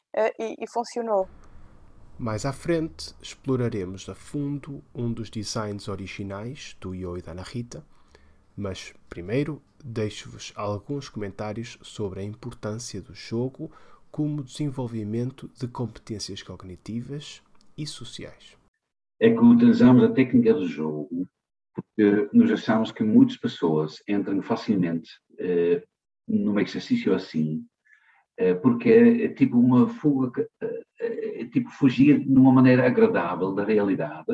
e funcionou. Mais à frente, exploraremos a fundo um dos designs originais do Io e da Ana Rita, mas primeiro deixo-vos alguns comentários sobre a importância do jogo como desenvolvimento de competências cognitivas e sociais. É que utilizamos a técnica do jogo porque nós achamos que muitas pessoas entram facilmente num exercício assim, porque é tipo uma fuga, é tipo fugir de uma maneira agradável da realidade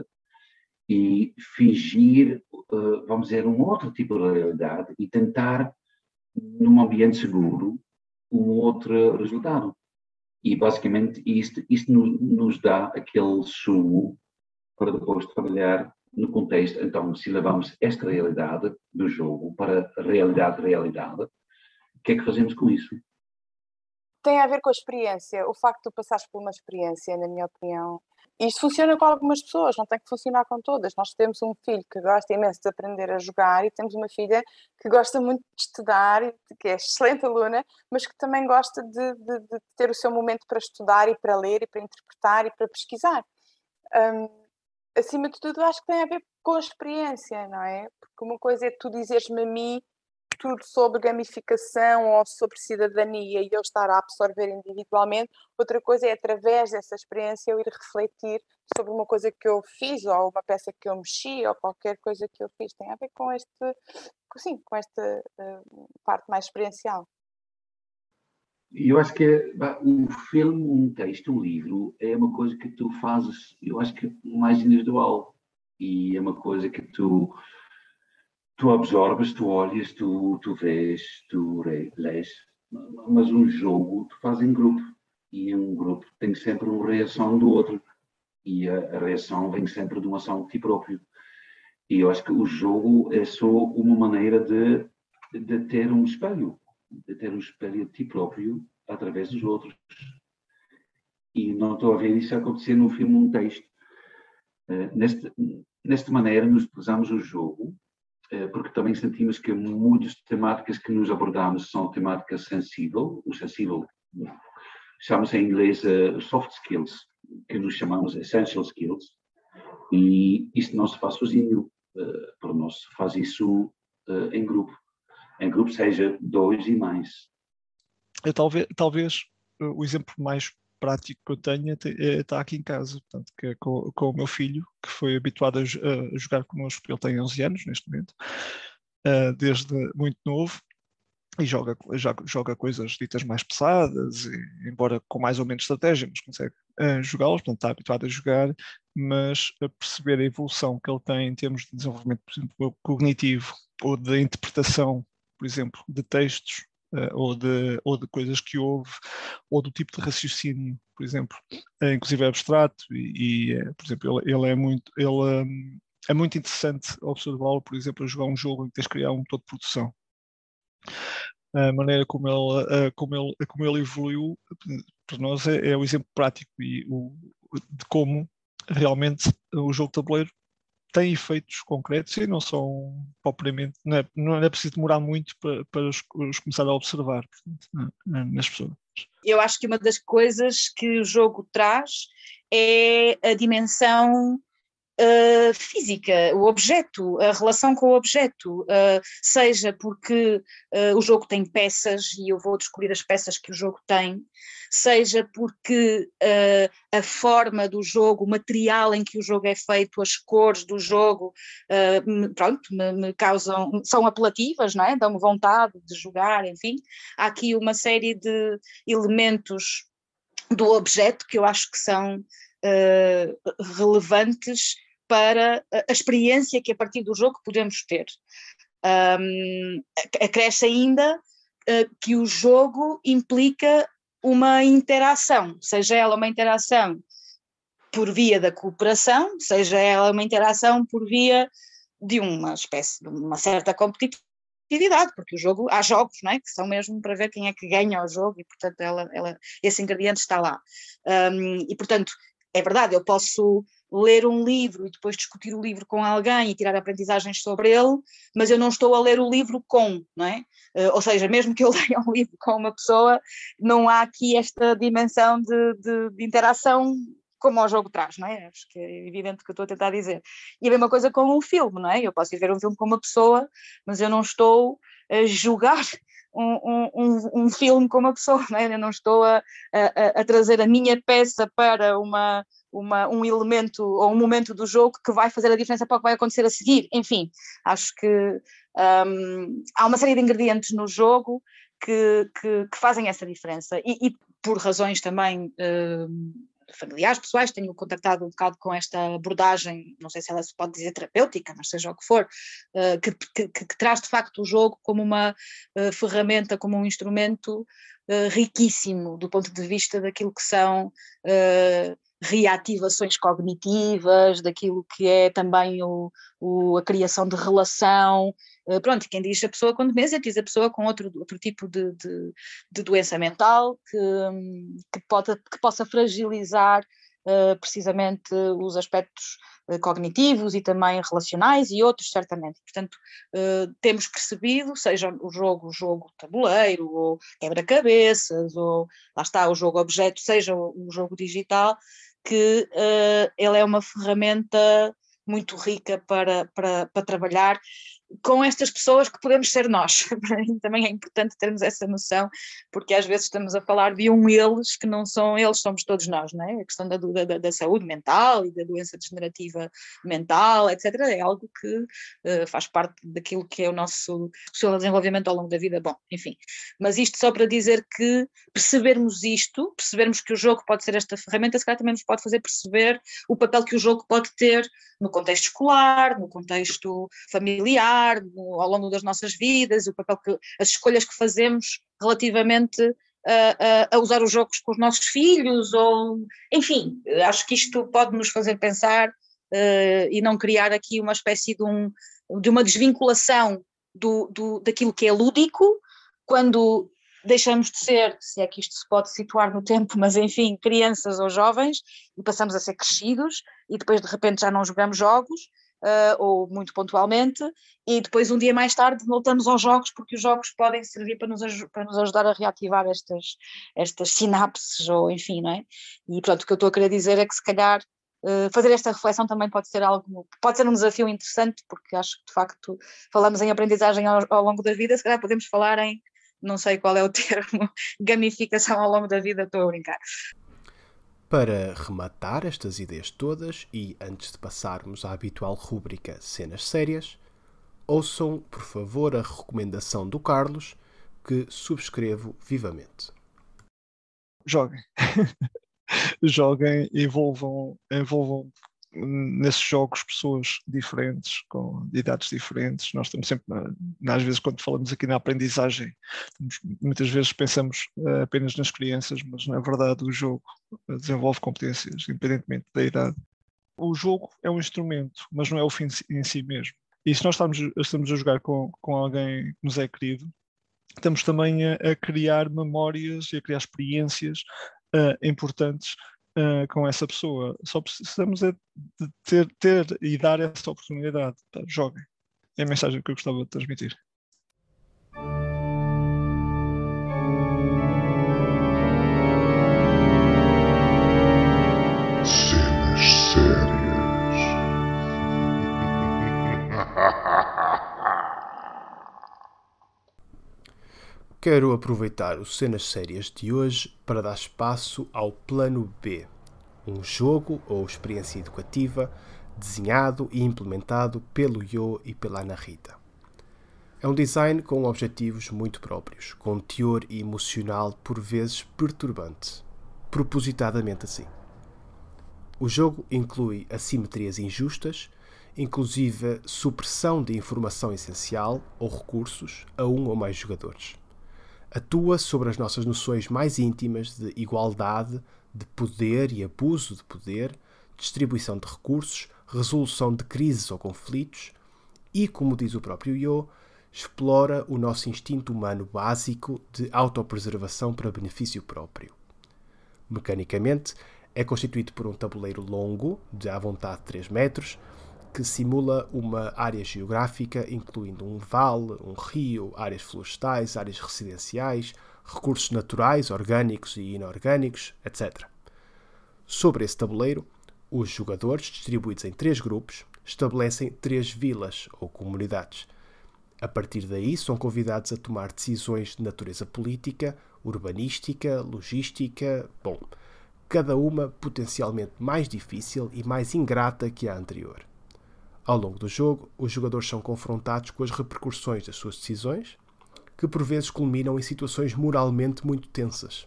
e fingir, vamos dizer, um outro tipo de realidade e tentar, num ambiente seguro, um outro resultado. E basicamente isto nos dá aquele sumo para depois trabalhar no contexto. Então, se levamos esta realidade do jogo para a realidade, o que é que fazemos com isso? Tem a ver com a experiência, o facto de tu passares por uma experiência, na minha opinião. Isto funciona com algumas pessoas, não tem que funcionar com todas. Nós temos um filho que gosta imenso de aprender a jogar e temos uma filha que gosta muito de estudar, que é excelente aluna, mas que também gosta de ter o seu momento para estudar e para ler e para interpretar e para pesquisar. Acima de tudo, acho que tem a ver com a experiência, não é? Porque uma coisa é tu dizeres-me a mim tudo sobre gamificação ou sobre cidadania e eu estar a absorver individualmente. Outra coisa é, através dessa experiência, eu ir refletir sobre uma coisa que eu fiz, ou uma peça que eu mexi, ou qualquer coisa que eu fiz. Tem a ver com com esta parte mais experiencial. E eu acho que um filme, um texto, um livro é uma coisa que tu fazes, eu acho que mais individual. E é uma coisa que tu absorves, tu olhas, tu vês, tu lês. Mas um jogo tu fazes em grupo. E um grupo tem sempre uma reação do outro. E a reação vem sempre de uma ação de ti próprio. E eu acho que o jogo é só uma maneira de ter um espelho. De ter um espelho de ti próprio através dos outros. E não estou a ver isso acontecer num filme, num texto. Nesta maneira, nós utilizamos o jogo, porque também sentimos que muitas temáticas que nos abordamos são temáticas sensíveis. O sensível chama-se em inglês soft skills, que nos chamamos essential skills. E isso não se faz sozinho, para nós se faz isso em grupo. Em grupo seja 2 e mais. Talvez o exemplo mais prático que eu tenho está aqui em casa, portanto, que é com o meu filho, que foi habituado a jogar connosco. Ele tem 11 anos neste momento, desde muito novo, e joga coisas ditas mais pesadas, e, embora com mais ou menos estratégia, mas consegue jogá-los, portanto está habituado a jogar, mas a perceber a evolução que ele tem em termos de desenvolvimento, por exemplo, cognitivo, ou de interpretação, por exemplo, de textos, ou de coisas que houve, ou do tipo de raciocínio, por exemplo, inclusive é abstrato, por exemplo, ele é muito interessante observá-lo, por exemplo, a jogar um jogo em que tens de criar um motor de produção. A maneira como ele evoluiu, para nós é o exemplo prático de como realmente o jogo de tabuleiro tem efeitos concretos e não são propriamente, não é preciso demorar muito para os começar a observar, portanto, nas pessoas. Eu acho que uma das coisas que o jogo traz é a dimensão física, o objeto, a relação com o objeto, seja porque o jogo tem peças e eu vou descobrir as peças que o jogo tem, seja porque a forma do jogo, o material em que o jogo é feito, as cores do jogo, me causam, são apelativas, não é? Dão-me vontade de jogar, enfim. Há aqui uma série de elementos do objeto que eu acho que são relevantes para a experiência que a partir do jogo podemos ter. Acresce ainda que o jogo implica uma interação, seja ela uma interação por via da cooperação, seja ela uma interação por via de uma espécie de uma certa competitividade, porque há jogos, não é, que são mesmo para ver quem é que ganha o jogo e portanto esse ingrediente está lá. E portanto é verdade, eu posso ler um livro e depois discutir o livro com alguém e tirar aprendizagens sobre ele, mas eu não estou a ler o livro não é? Ou seja, mesmo que eu leia um livro com uma pessoa, não há aqui esta dimensão de interação como o jogo traz, não é? Acho que é evidente o que eu estou a tentar dizer. E a mesma coisa com um filme, não é? Eu posso ir ver um filme com uma pessoa, mas eu não estou a jogar um filme com uma pessoa, não é? Eu não estou a trazer a minha peça para um elemento ou um momento do jogo que vai fazer a diferença para o que vai acontecer a seguir. Enfim, acho que há uma série de ingredientes no jogo que fazem essa diferença e por razões também familiares, pessoais, tenho contactado um bocado com esta abordagem, não sei se ela se pode dizer terapêutica, mas seja o que for, que traz de facto o jogo como uma ferramenta, como um instrumento riquíssimo do ponto de vista daquilo que são reativações cognitivas, daquilo que é também a criação de relação. Pronto, quem diz a pessoa com demência diz a pessoa com outro tipo de doença mental que possa fragilizar precisamente os aspectos cognitivos e também relacionais e outros certamente. Portanto, temos percebido, seja o jogo tabuleiro ou quebra-cabeças ou lá está o jogo objeto, seja o jogo digital, que ele é uma ferramenta muito rica para trabalhar com estas pessoas que podemos ser nós. Para mim também é importante termos essa noção, porque às vezes estamos a falar de eles que não são eles, somos todos nós, não é? A questão da saúde mental e da doença degenerativa mental, etc., é algo que faz parte daquilo que é o nosso desenvolvimento ao longo da vida. Bom, enfim, mas isto só para dizer que percebermos que o jogo pode ser esta ferramenta, se calhar também nos pode fazer perceber o papel que o jogo pode ter no contexto escolar, no contexto familiar, ao longo das nossas vidas, o papel que, as escolhas que fazemos relativamente a usar os jogos com os nossos filhos, ou enfim, acho que isto pode nos fazer pensar e não criar aqui uma espécie de uma desvinculação daquilo que é lúdico, quando deixamos de ser, se é que isto se pode situar no tempo, mas enfim, crianças ou jovens, e passamos a ser crescidos, e depois de repente já não jogamos jogos, ou muito pontualmente, e depois um dia mais tarde voltamos aos jogos, porque os jogos podem servir para nos ajudar a reativar estas sinapses, ou enfim, não é? E pronto, o que eu estou a querer dizer é que se calhar fazer esta reflexão também pode ser um desafio interessante, porque acho que de facto falamos em aprendizagem ao longo da vida, se calhar podemos falar em, não sei qual é o termo, gamificação ao longo da vida, estou a brincar. Para rematar estas ideias todas e antes de passarmos à habitual rúbrica Cenas Sérias, ouçam, por favor, a recomendação do Carlos, que subscrevo vivamente. Joguem. Joguem, envolvam nesses jogos pessoas diferentes, com idades diferentes. Nós estamos sempre, às vezes, quando falamos aqui na aprendizagem, muitas vezes pensamos apenas nas crianças, mas na verdade o jogo desenvolve competências, independentemente da idade. O jogo é um instrumento, mas não é o fim em si mesmo. E se nós estamos a jogar com alguém que nos é querido, estamos também a criar memórias e a criar experiências importantes com essa pessoa. Só precisamos de ter e dar essa oportunidade. Tá? Joguem. É a mensagem que eu gostava de transmitir. Cenas sérias. Quero aproveitar o Cenas Sérias de hoje para dar espaço ao Plano B, um jogo ou experiência educativa desenhado e implementado pelo Yo e pela Ana Rita. É um design com objetivos muito próprios, com um teor emocional por vezes perturbante, propositadamente assim. O jogo inclui assimetrias injustas, inclusive supressão de informação essencial ou recursos a um ou mais jogadores. Atua sobre as nossas noções mais íntimas de igualdade, de poder e abuso de poder, distribuição de recursos, resolução de crises ou conflitos e, como diz o próprio Yo, explora o nosso instinto humano básico de autopreservação para benefício próprio. Mecanicamente, é constituído por um tabuleiro longo, de à vontade 3 metros, que simula uma área geográfica, incluindo um vale, um rio, áreas florestais, áreas residenciais, recursos naturais, orgânicos e inorgânicos, etc. Sobre esse tabuleiro, os jogadores, distribuídos em 3 grupos, estabelecem 3 vilas ou comunidades. A partir daí, são convidados a tomar decisões de natureza política, urbanística, logística, cada uma potencialmente mais difícil e mais ingrata que a anterior. Ao longo do jogo, os jogadores são confrontados com as repercussões das suas decisões, que por vezes culminam em situações moralmente muito tensas.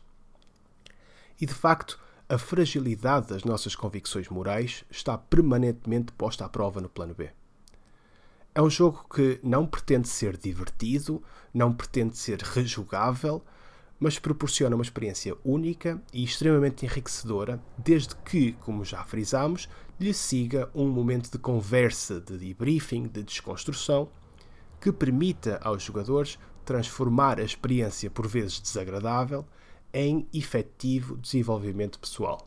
E de facto, a fragilidade das nossas convicções morais está permanentemente posta à prova no Plano B. É um jogo que não pretende ser divertido, não pretende ser rejogável, mas proporciona uma experiência única e extremamente enriquecedora, desde que, como já frisámos, lhe siga um momento de conversa, de debriefing, de desconstrução, que permita aos jogadores transformar a experiência, por vezes desagradável, em efetivo desenvolvimento pessoal.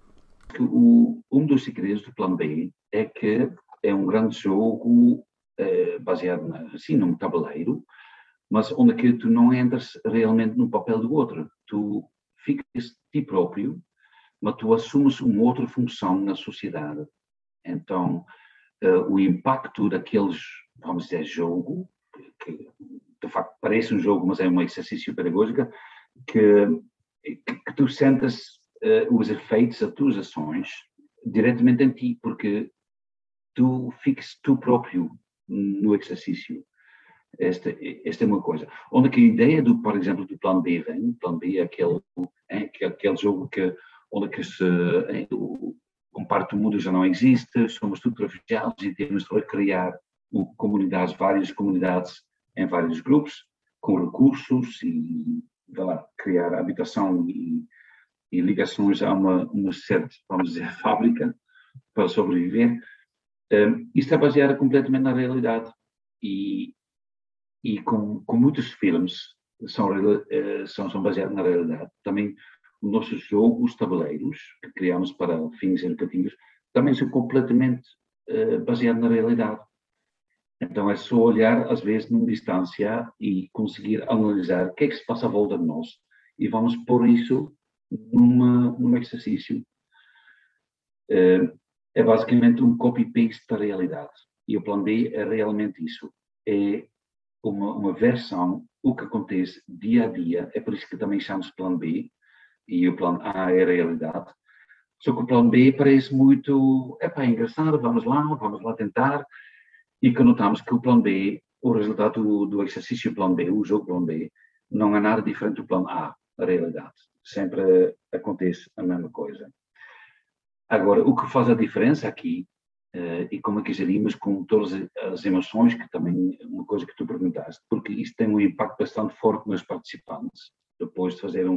Um dos segredos do Plano B é que é um grande jogo baseado assim, num tabuleiro, mas onde que tu não entras realmente no papel do outro. Tu ficas ti próprio, mas tu assumes uma outra função na sociedade. Então, o impacto daqueles vamos dizer, jogo, que de facto parece um jogo, mas é um exercício pedagógico, que tu sentas os efeitos das tuas ações diretamente em ti, porque tu fiques tu próprio no exercício. Esta é uma coisa. Onde que a ideia, por exemplo, do plano B vem? O plano B é aquele jogo onde que uma parte do mundo já não existe, somos tudo refugiados e temos de recriar várias comunidades em vários grupos, com recursos e criar habitação e ligações a uma certa, vamos dizer, fábrica para sobreviver. Isto é baseado completamente na realidade e com muitos filmes são baseados na realidade. Também os nossos jogos, tabuleiros, que criamos para fins educativos, também são completamente baseados na realidade. Então é só olhar, às vezes, numa distância e conseguir analisar o que é que se passa à volta de nós e vamos pôr isso num exercício. É basicamente um copy-paste da realidade. E o plano B é realmente isso. É uma versão, o que acontece dia a dia, é por isso que também chamamos plano B, e o plano A é a realidade. Só que o plano B parece muito, engraçado, vamos lá tentar, e que notamos que o plano B, o resultado do exercício plano B, o jogo plano B, não é nada diferente do plano A, a realidade. Sempre acontece a mesma coisa. Agora, o que faz a diferença aqui, e como é que gerimos com todas as emoções, que também é uma coisa que tu perguntaste, porque isto tem um impacto bastante forte nos participantes, depois de fazer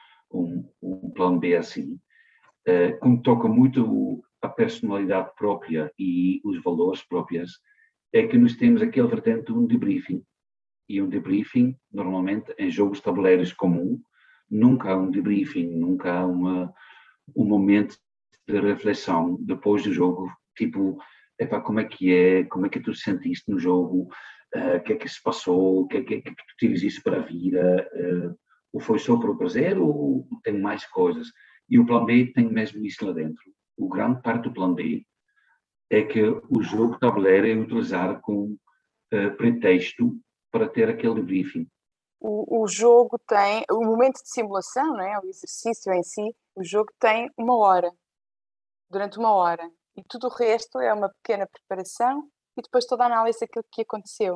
um plano B assim, como toca muito a personalidade própria e os valores próprios, é que nós temos aquele vertente de um debriefing. E um debriefing, normalmente, em jogos de tabuleiros comum, nunca há um debriefing, nunca há um momento de reflexão depois do jogo, tipo, como é que tu te sentiste no jogo, o que é que se passou, o que é que tu tiras isso para a vida, ou foi só para o prazer ou tem mais coisas? E o plano B tem mesmo isso lá dentro. O grande parte do plano B é que o jogo tabuleiro é utilizado como pretexto para ter aquele debriefing. O jogo tem, o momento de simulação, não é? O exercício em si, o jogo tem 1 hora, durante 1 hora. E tudo o resto é uma pequena preparação e depois toda a análise daquilo que aconteceu.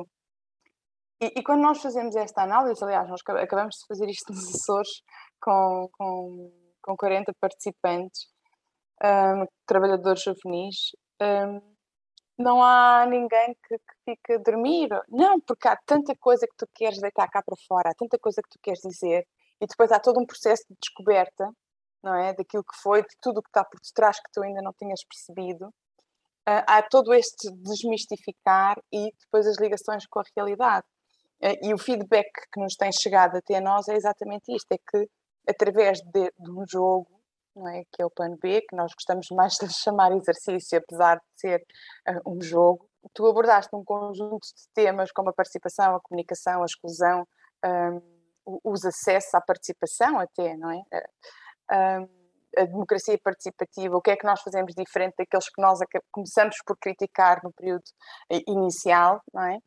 E quando nós fazemos esta análise, aliás, nós acabamos de fazer isto nos Açores com 40 participantes, trabalhadores juvenis, não há ninguém que fique a dormir. Não, porque há tanta coisa que tu queres deitar cá para fora, há tanta coisa que tu queres dizer, e depois há todo um processo de descoberta, não é? Daquilo que foi, de tudo o que está por detrás que tu ainda não tinhas percebido. Há todo este desmistificar e depois as ligações com a realidade. E o feedback que nos tem chegado até nós é exatamente isto, é que através de um jogo, não é, que é o plano B, que nós gostamos mais de chamar exercício, apesar de ser um jogo, tu abordaste um conjunto de temas como a participação, a comunicação, a exclusão, os acessos à participação até, não é? A democracia participativa, o que é que nós fazemos diferente daqueles que nós começamos por criticar no período inicial, não é?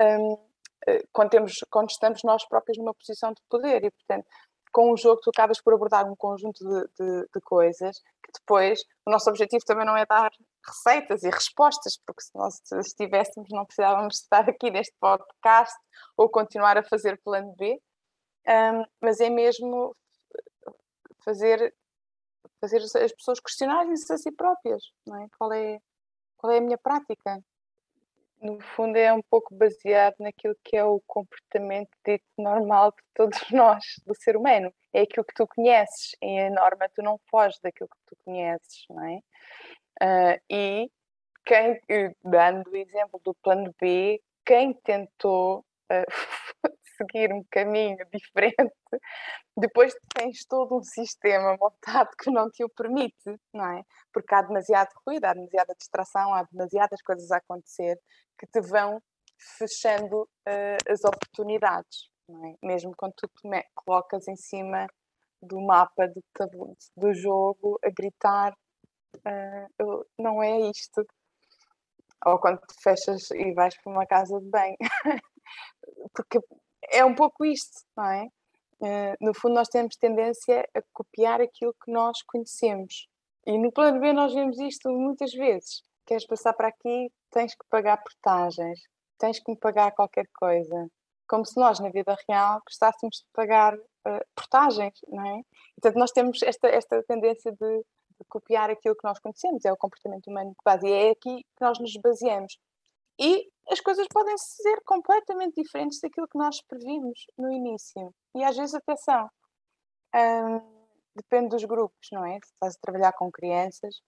Quando estamos nós próprios numa posição de poder e, portanto, com o jogo tu acabas por abordar um conjunto de coisas que depois, o nosso objetivo também não é dar receitas e respostas, porque se nós estivéssemos não precisávamos estar aqui neste podcast ou continuar a fazer plano B, mas é mesmo fazer as pessoas questionarem-se a si próprias, não é? Qual é a minha prática? No fundo é um pouco baseado naquilo que é o comportamento dito normal de todos nós, do ser humano. É aquilo que tu conheces, e a norma tu não foges daquilo que tu conheces, não é? E dando o exemplo do plano B, quem tentou seguir um caminho diferente, depois tens todo um sistema montado que não te o permite, não é? Porque há demasiado ruído, há demasiada distração, há demasiadas coisas a acontecer que te vão fechando as oportunidades, não é? Mesmo quando tu colocas em cima do mapa do jogo a gritar não é isto. ou quando te fechas e vais para uma casa de banho. Porque é um pouco isto, não é? No fundo, nós temos tendência a copiar aquilo que nós conhecemos. E no plano B nós vemos isto muitas vezes. Queres passar para aqui, tens que pagar portagens, tens que me pagar qualquer coisa. Como se nós, na vida real, gostássemos de pagar portagens, não é? Portanto, nós temos esta tendência de copiar aquilo que nós conhecemos. É o comportamento humano que base. E é aqui que nós nos baseamos. E as coisas podem ser completamente diferentes daquilo que nós previmos no início. E às vezes até são. Depende dos grupos, não é? Se estás a trabalhar com crianças.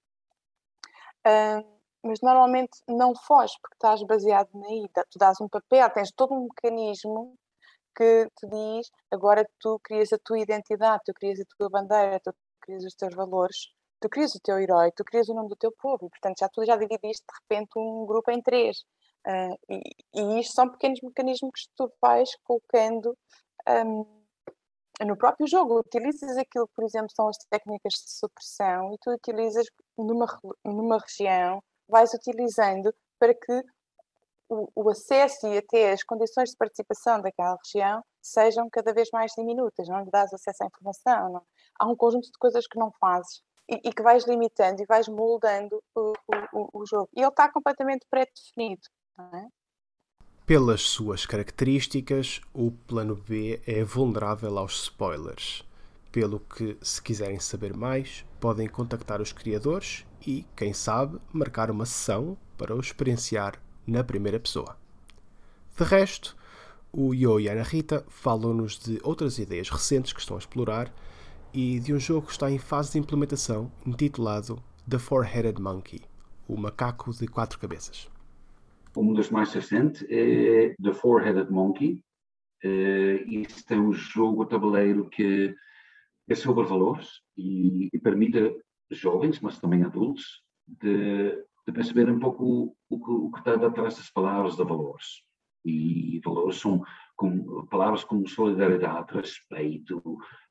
Mas normalmente não foge, porque estás baseado na ida. Tu dás um papel, tens todo um mecanismo que te diz, agora tu crias a tua identidade, tu crias a tua bandeira, tu crias os teus valores, tu crias o teu herói, tu crias o nome do teu povo. E, portanto, tu já dividiste, de repente, um grupo em 3. E isto são pequenos mecanismos que tu vais colocando no próprio jogo. Utilizas aquilo que, por exemplo, são as técnicas de supressão e tu utilizas numa região, vais utilizando para que o acesso e até as condições de participação daquela região sejam cada vez mais diminutas, não lhe dás acesso à informação. Não. Há um conjunto de coisas que não fazes e que vais limitando e vais moldando o jogo. E ele está completamente pré-definido. Não é? Pelas suas características, o plano B é vulnerável aos spoilers, pelo que, se quiserem saber mais, podem contactar os criadores e, quem sabe, marcar uma sessão para o experienciar na primeira pessoa. De resto, o Yo e a Ana Rita falam-nos de outras ideias recentes que estão a explorar e de um jogo que está em fase de implementação intitulado The Four-Headed Monkey, o macaco de 4 cabeças. Um dos mais recentes é The Four-Headed Monkey. Isso tem um jogo a tabuleiro que é sobre valores e permite jovens, mas também adultos, de perceber um pouco o que está atrás das palavras de valores. E valores são palavras como solidariedade, respeito,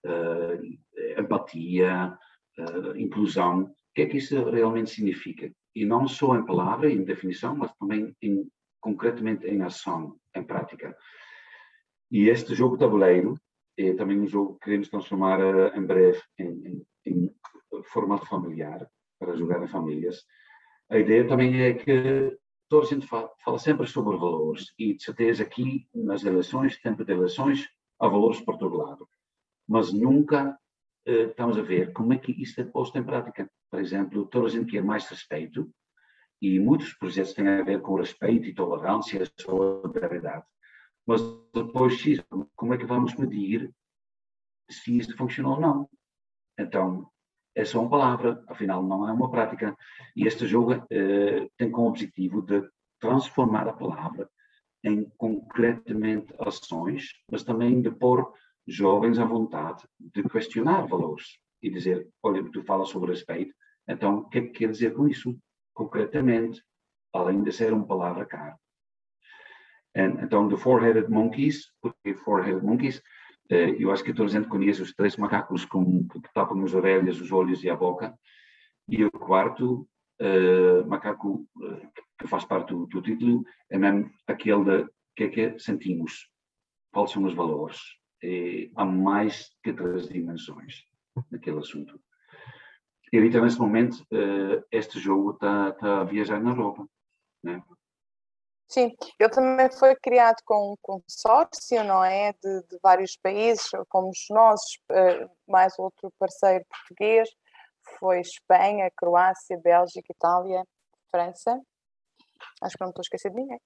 empatia, inclusão. O que é que isso realmente significa? E não só em palavra, em definição, mas também concretamente em ação, em prática. E este jogo de tabuleiro é também um jogo que queremos transformar em breve em formato familiar, para jogar em famílias. A ideia também é que toda a gente fala sempre sobre valores e, de certeza, aqui nas eleições, tempo de eleições, há valores por todo lado. Mas nunca estamos a ver como é que isso é posto em prática. Por exemplo, toda a gente quer mais respeito e muitos projetos têm a ver com respeito e tolerância, solidariedade. Mas depois, como é que vamos medir se isso funciona ou não? Então, é só uma palavra, afinal não é uma prática. E este jogo tem como objetivo de transformar a palavra em concretamente ações, mas também de pôr jovens à vontade de questionar valores e dizer, olha, tu falas sobre respeito, então o que é que quer dizer com isso? Concretamente, além de ser uma palavra cara. Então, The Four-Headed Monkeys, porque Four-Headed Monkeys, eu acho que toda a gente conhece os 3 macacos que tapam as orelhas, os olhos e a boca, e o quarto macaco que faz parte do título é mesmo aquele de que é que sentimos, quais são os valores. Há mais que 3 dimensões naquele assunto. E então, nesse momento, este jogo está a viajar na Europa, né? Sim, ele também foi criado com um consórcio, não é? De vários países, fomos nós, mais outro parceiro português, foi Espanha, Croácia, Bélgica, Itália, França. Acho que não me estou a esquecer de ninguém.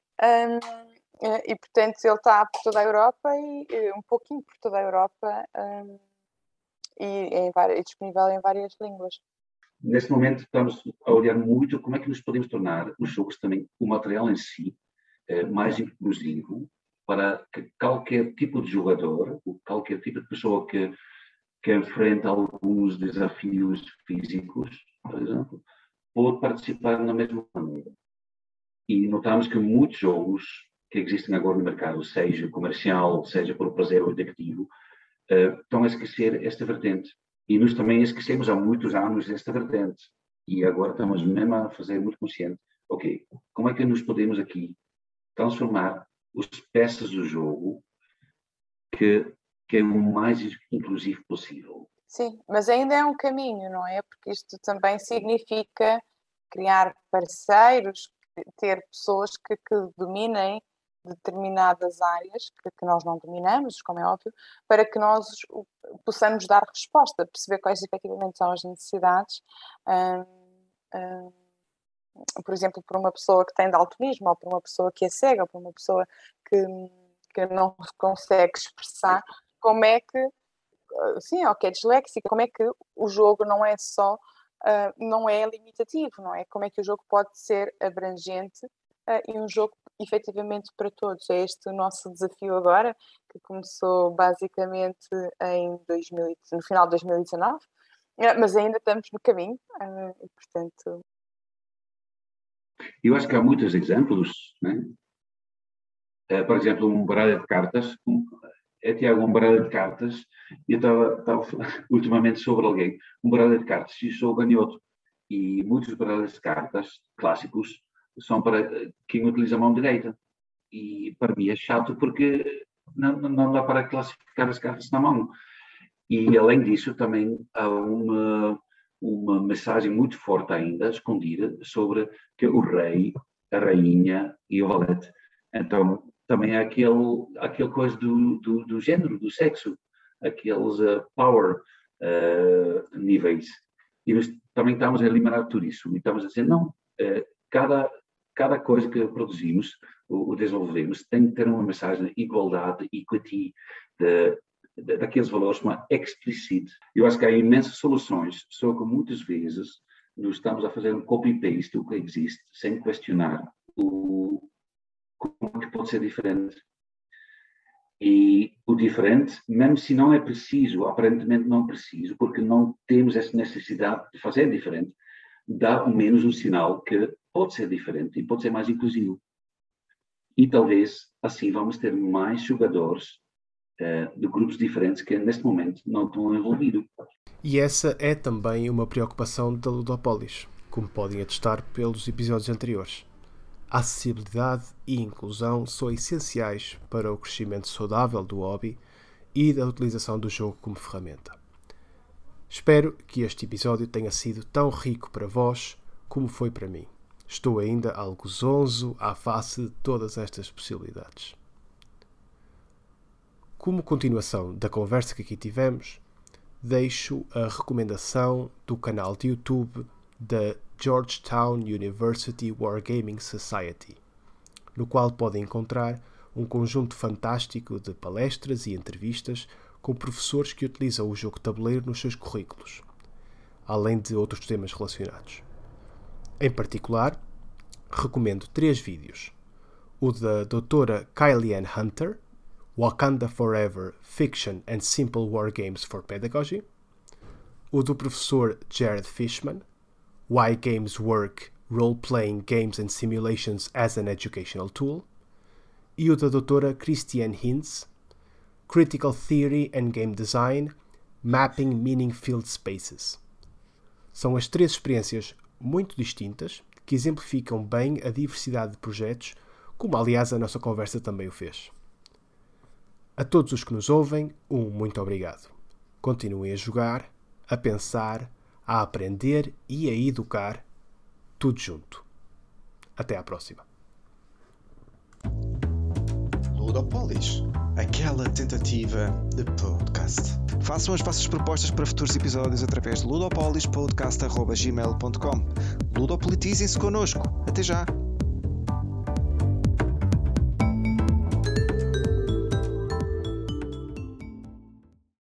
E, portanto, ele está por toda a Europa e um pouquinho por toda a Europa e disponível em várias línguas. Neste momento estamos a olhar muito como é que nos podemos tornar os jogos também, o material em si, mais inclusivo para que qualquer tipo de jogador, qualquer tipo de pessoa que enfrenta alguns desafios físicos, por exemplo, pode participar da mesma maneira. E notamos que muitos jogos que existem agora no mercado, seja comercial, seja por prazer ou educativo, estão a esquecer esta vertente. E nós também esquecemos há muitos anos esta vertente. E agora estamos mesmo a fazer muito consciente ok, como é que nos podemos aqui transformar as peças do jogo que é o mais inclusivo possível. Sim, mas ainda é um caminho, não é? Porque isto também significa criar parceiros, ter pessoas que dominem determinadas áreas que nós não dominamos, como é óbvio, para que nós possamos dar resposta, perceber quais efetivamente são as necessidades, por exemplo, por uma pessoa que tem daltonismo, ou por uma pessoa que é cega, ou por uma pessoa que não consegue expressar, como é que, sim, ou que é disléxica, como é que o jogo não é só, não é limitativo, não é? Como é que o jogo pode ser abrangente e um jogo efetivamente para todos. É este o nosso desafio agora, que começou basicamente no final de 2019, mas ainda estamos no caminho e, portanto... Eu acho que há muitos exemplos, né? Por exemplo, um baralho de cartas, Tiago, um baralho de cartas, eu estava ultimamente sobre alguém, um baralho de cartas, e sou ganhoto, e muitos baralhos de cartas clássicos são para quem utiliza a mão direita, e para mim é chato porque não dá para classificar as cartas na mão. E além disso também há uma mensagem muito forte ainda, escondida, sobre que o rei, a rainha e o valete. Então também há aquele coisa do género, do sexo, aqueles power níveis. E nós também estamos a eliminar tudo isso. E estamos a dizer, não, cada coisa que produzimos, ou desenvolvemos, tem que ter uma mensagem de igualdade, equity, daqueles valores mais explícitos. Eu acho que há imensas soluções, só que muitas vezes nós estamos a fazer um copy-paste do que existe, sem questionar como que pode ser diferente. E o diferente, mesmo se não é preciso, aparentemente não preciso, porque não temos essa necessidade de fazer diferente, dá ao menos um sinal que pode ser diferente e pode ser mais inclusivo. E talvez assim vamos ter mais jogadores de grupos diferentes que neste momento não estão envolvidos. E essa é também uma preocupação da Ludopolis, como podem atestar pelos episódios anteriores. A acessibilidade e inclusão são essenciais para o crescimento saudável do hobby e da utilização do jogo como ferramenta. Espero que este episódio tenha sido tão rico para vós como foi para mim. Estou ainda algo zonzo à face de todas estas possibilidades. Como continuação da conversa que aqui tivemos, deixo a recomendação do canal de YouTube da Georgetown University Wargaming Society, no qual podem encontrar um conjunto fantástico de palestras e entrevistas com professores que utilizam o jogo de tabuleiro nos seus currículos, além de outros temas relacionados. Em particular, recomendo 3 vídeos. O da doutora Kylie Ann Hunter, Wakanda Forever, Fiction and Simple Wargames for Pedagogy. O do professor Jared Fishman, Why Games Work, Role-Playing Games and Simulations as an Educational Tool. E o da doutora Christiane Hinz, Critical Theory and Game Design, Mapping Meaning Field Spaces. São as 3 experiências muito distintas que exemplificam bem a diversidade de projetos, como aliás a nossa conversa também o fez. A todos os que nos ouvem, muito obrigado. Continuem a jogar, a pensar, a aprender e a educar, tudo junto. Até à próxima. Ludopolis, aquela tentativa de podcast. Façam as vossas propostas para futuros episódios através de ludopolispodcast@gmail.com. Ludopolitizem-se connosco. Até já!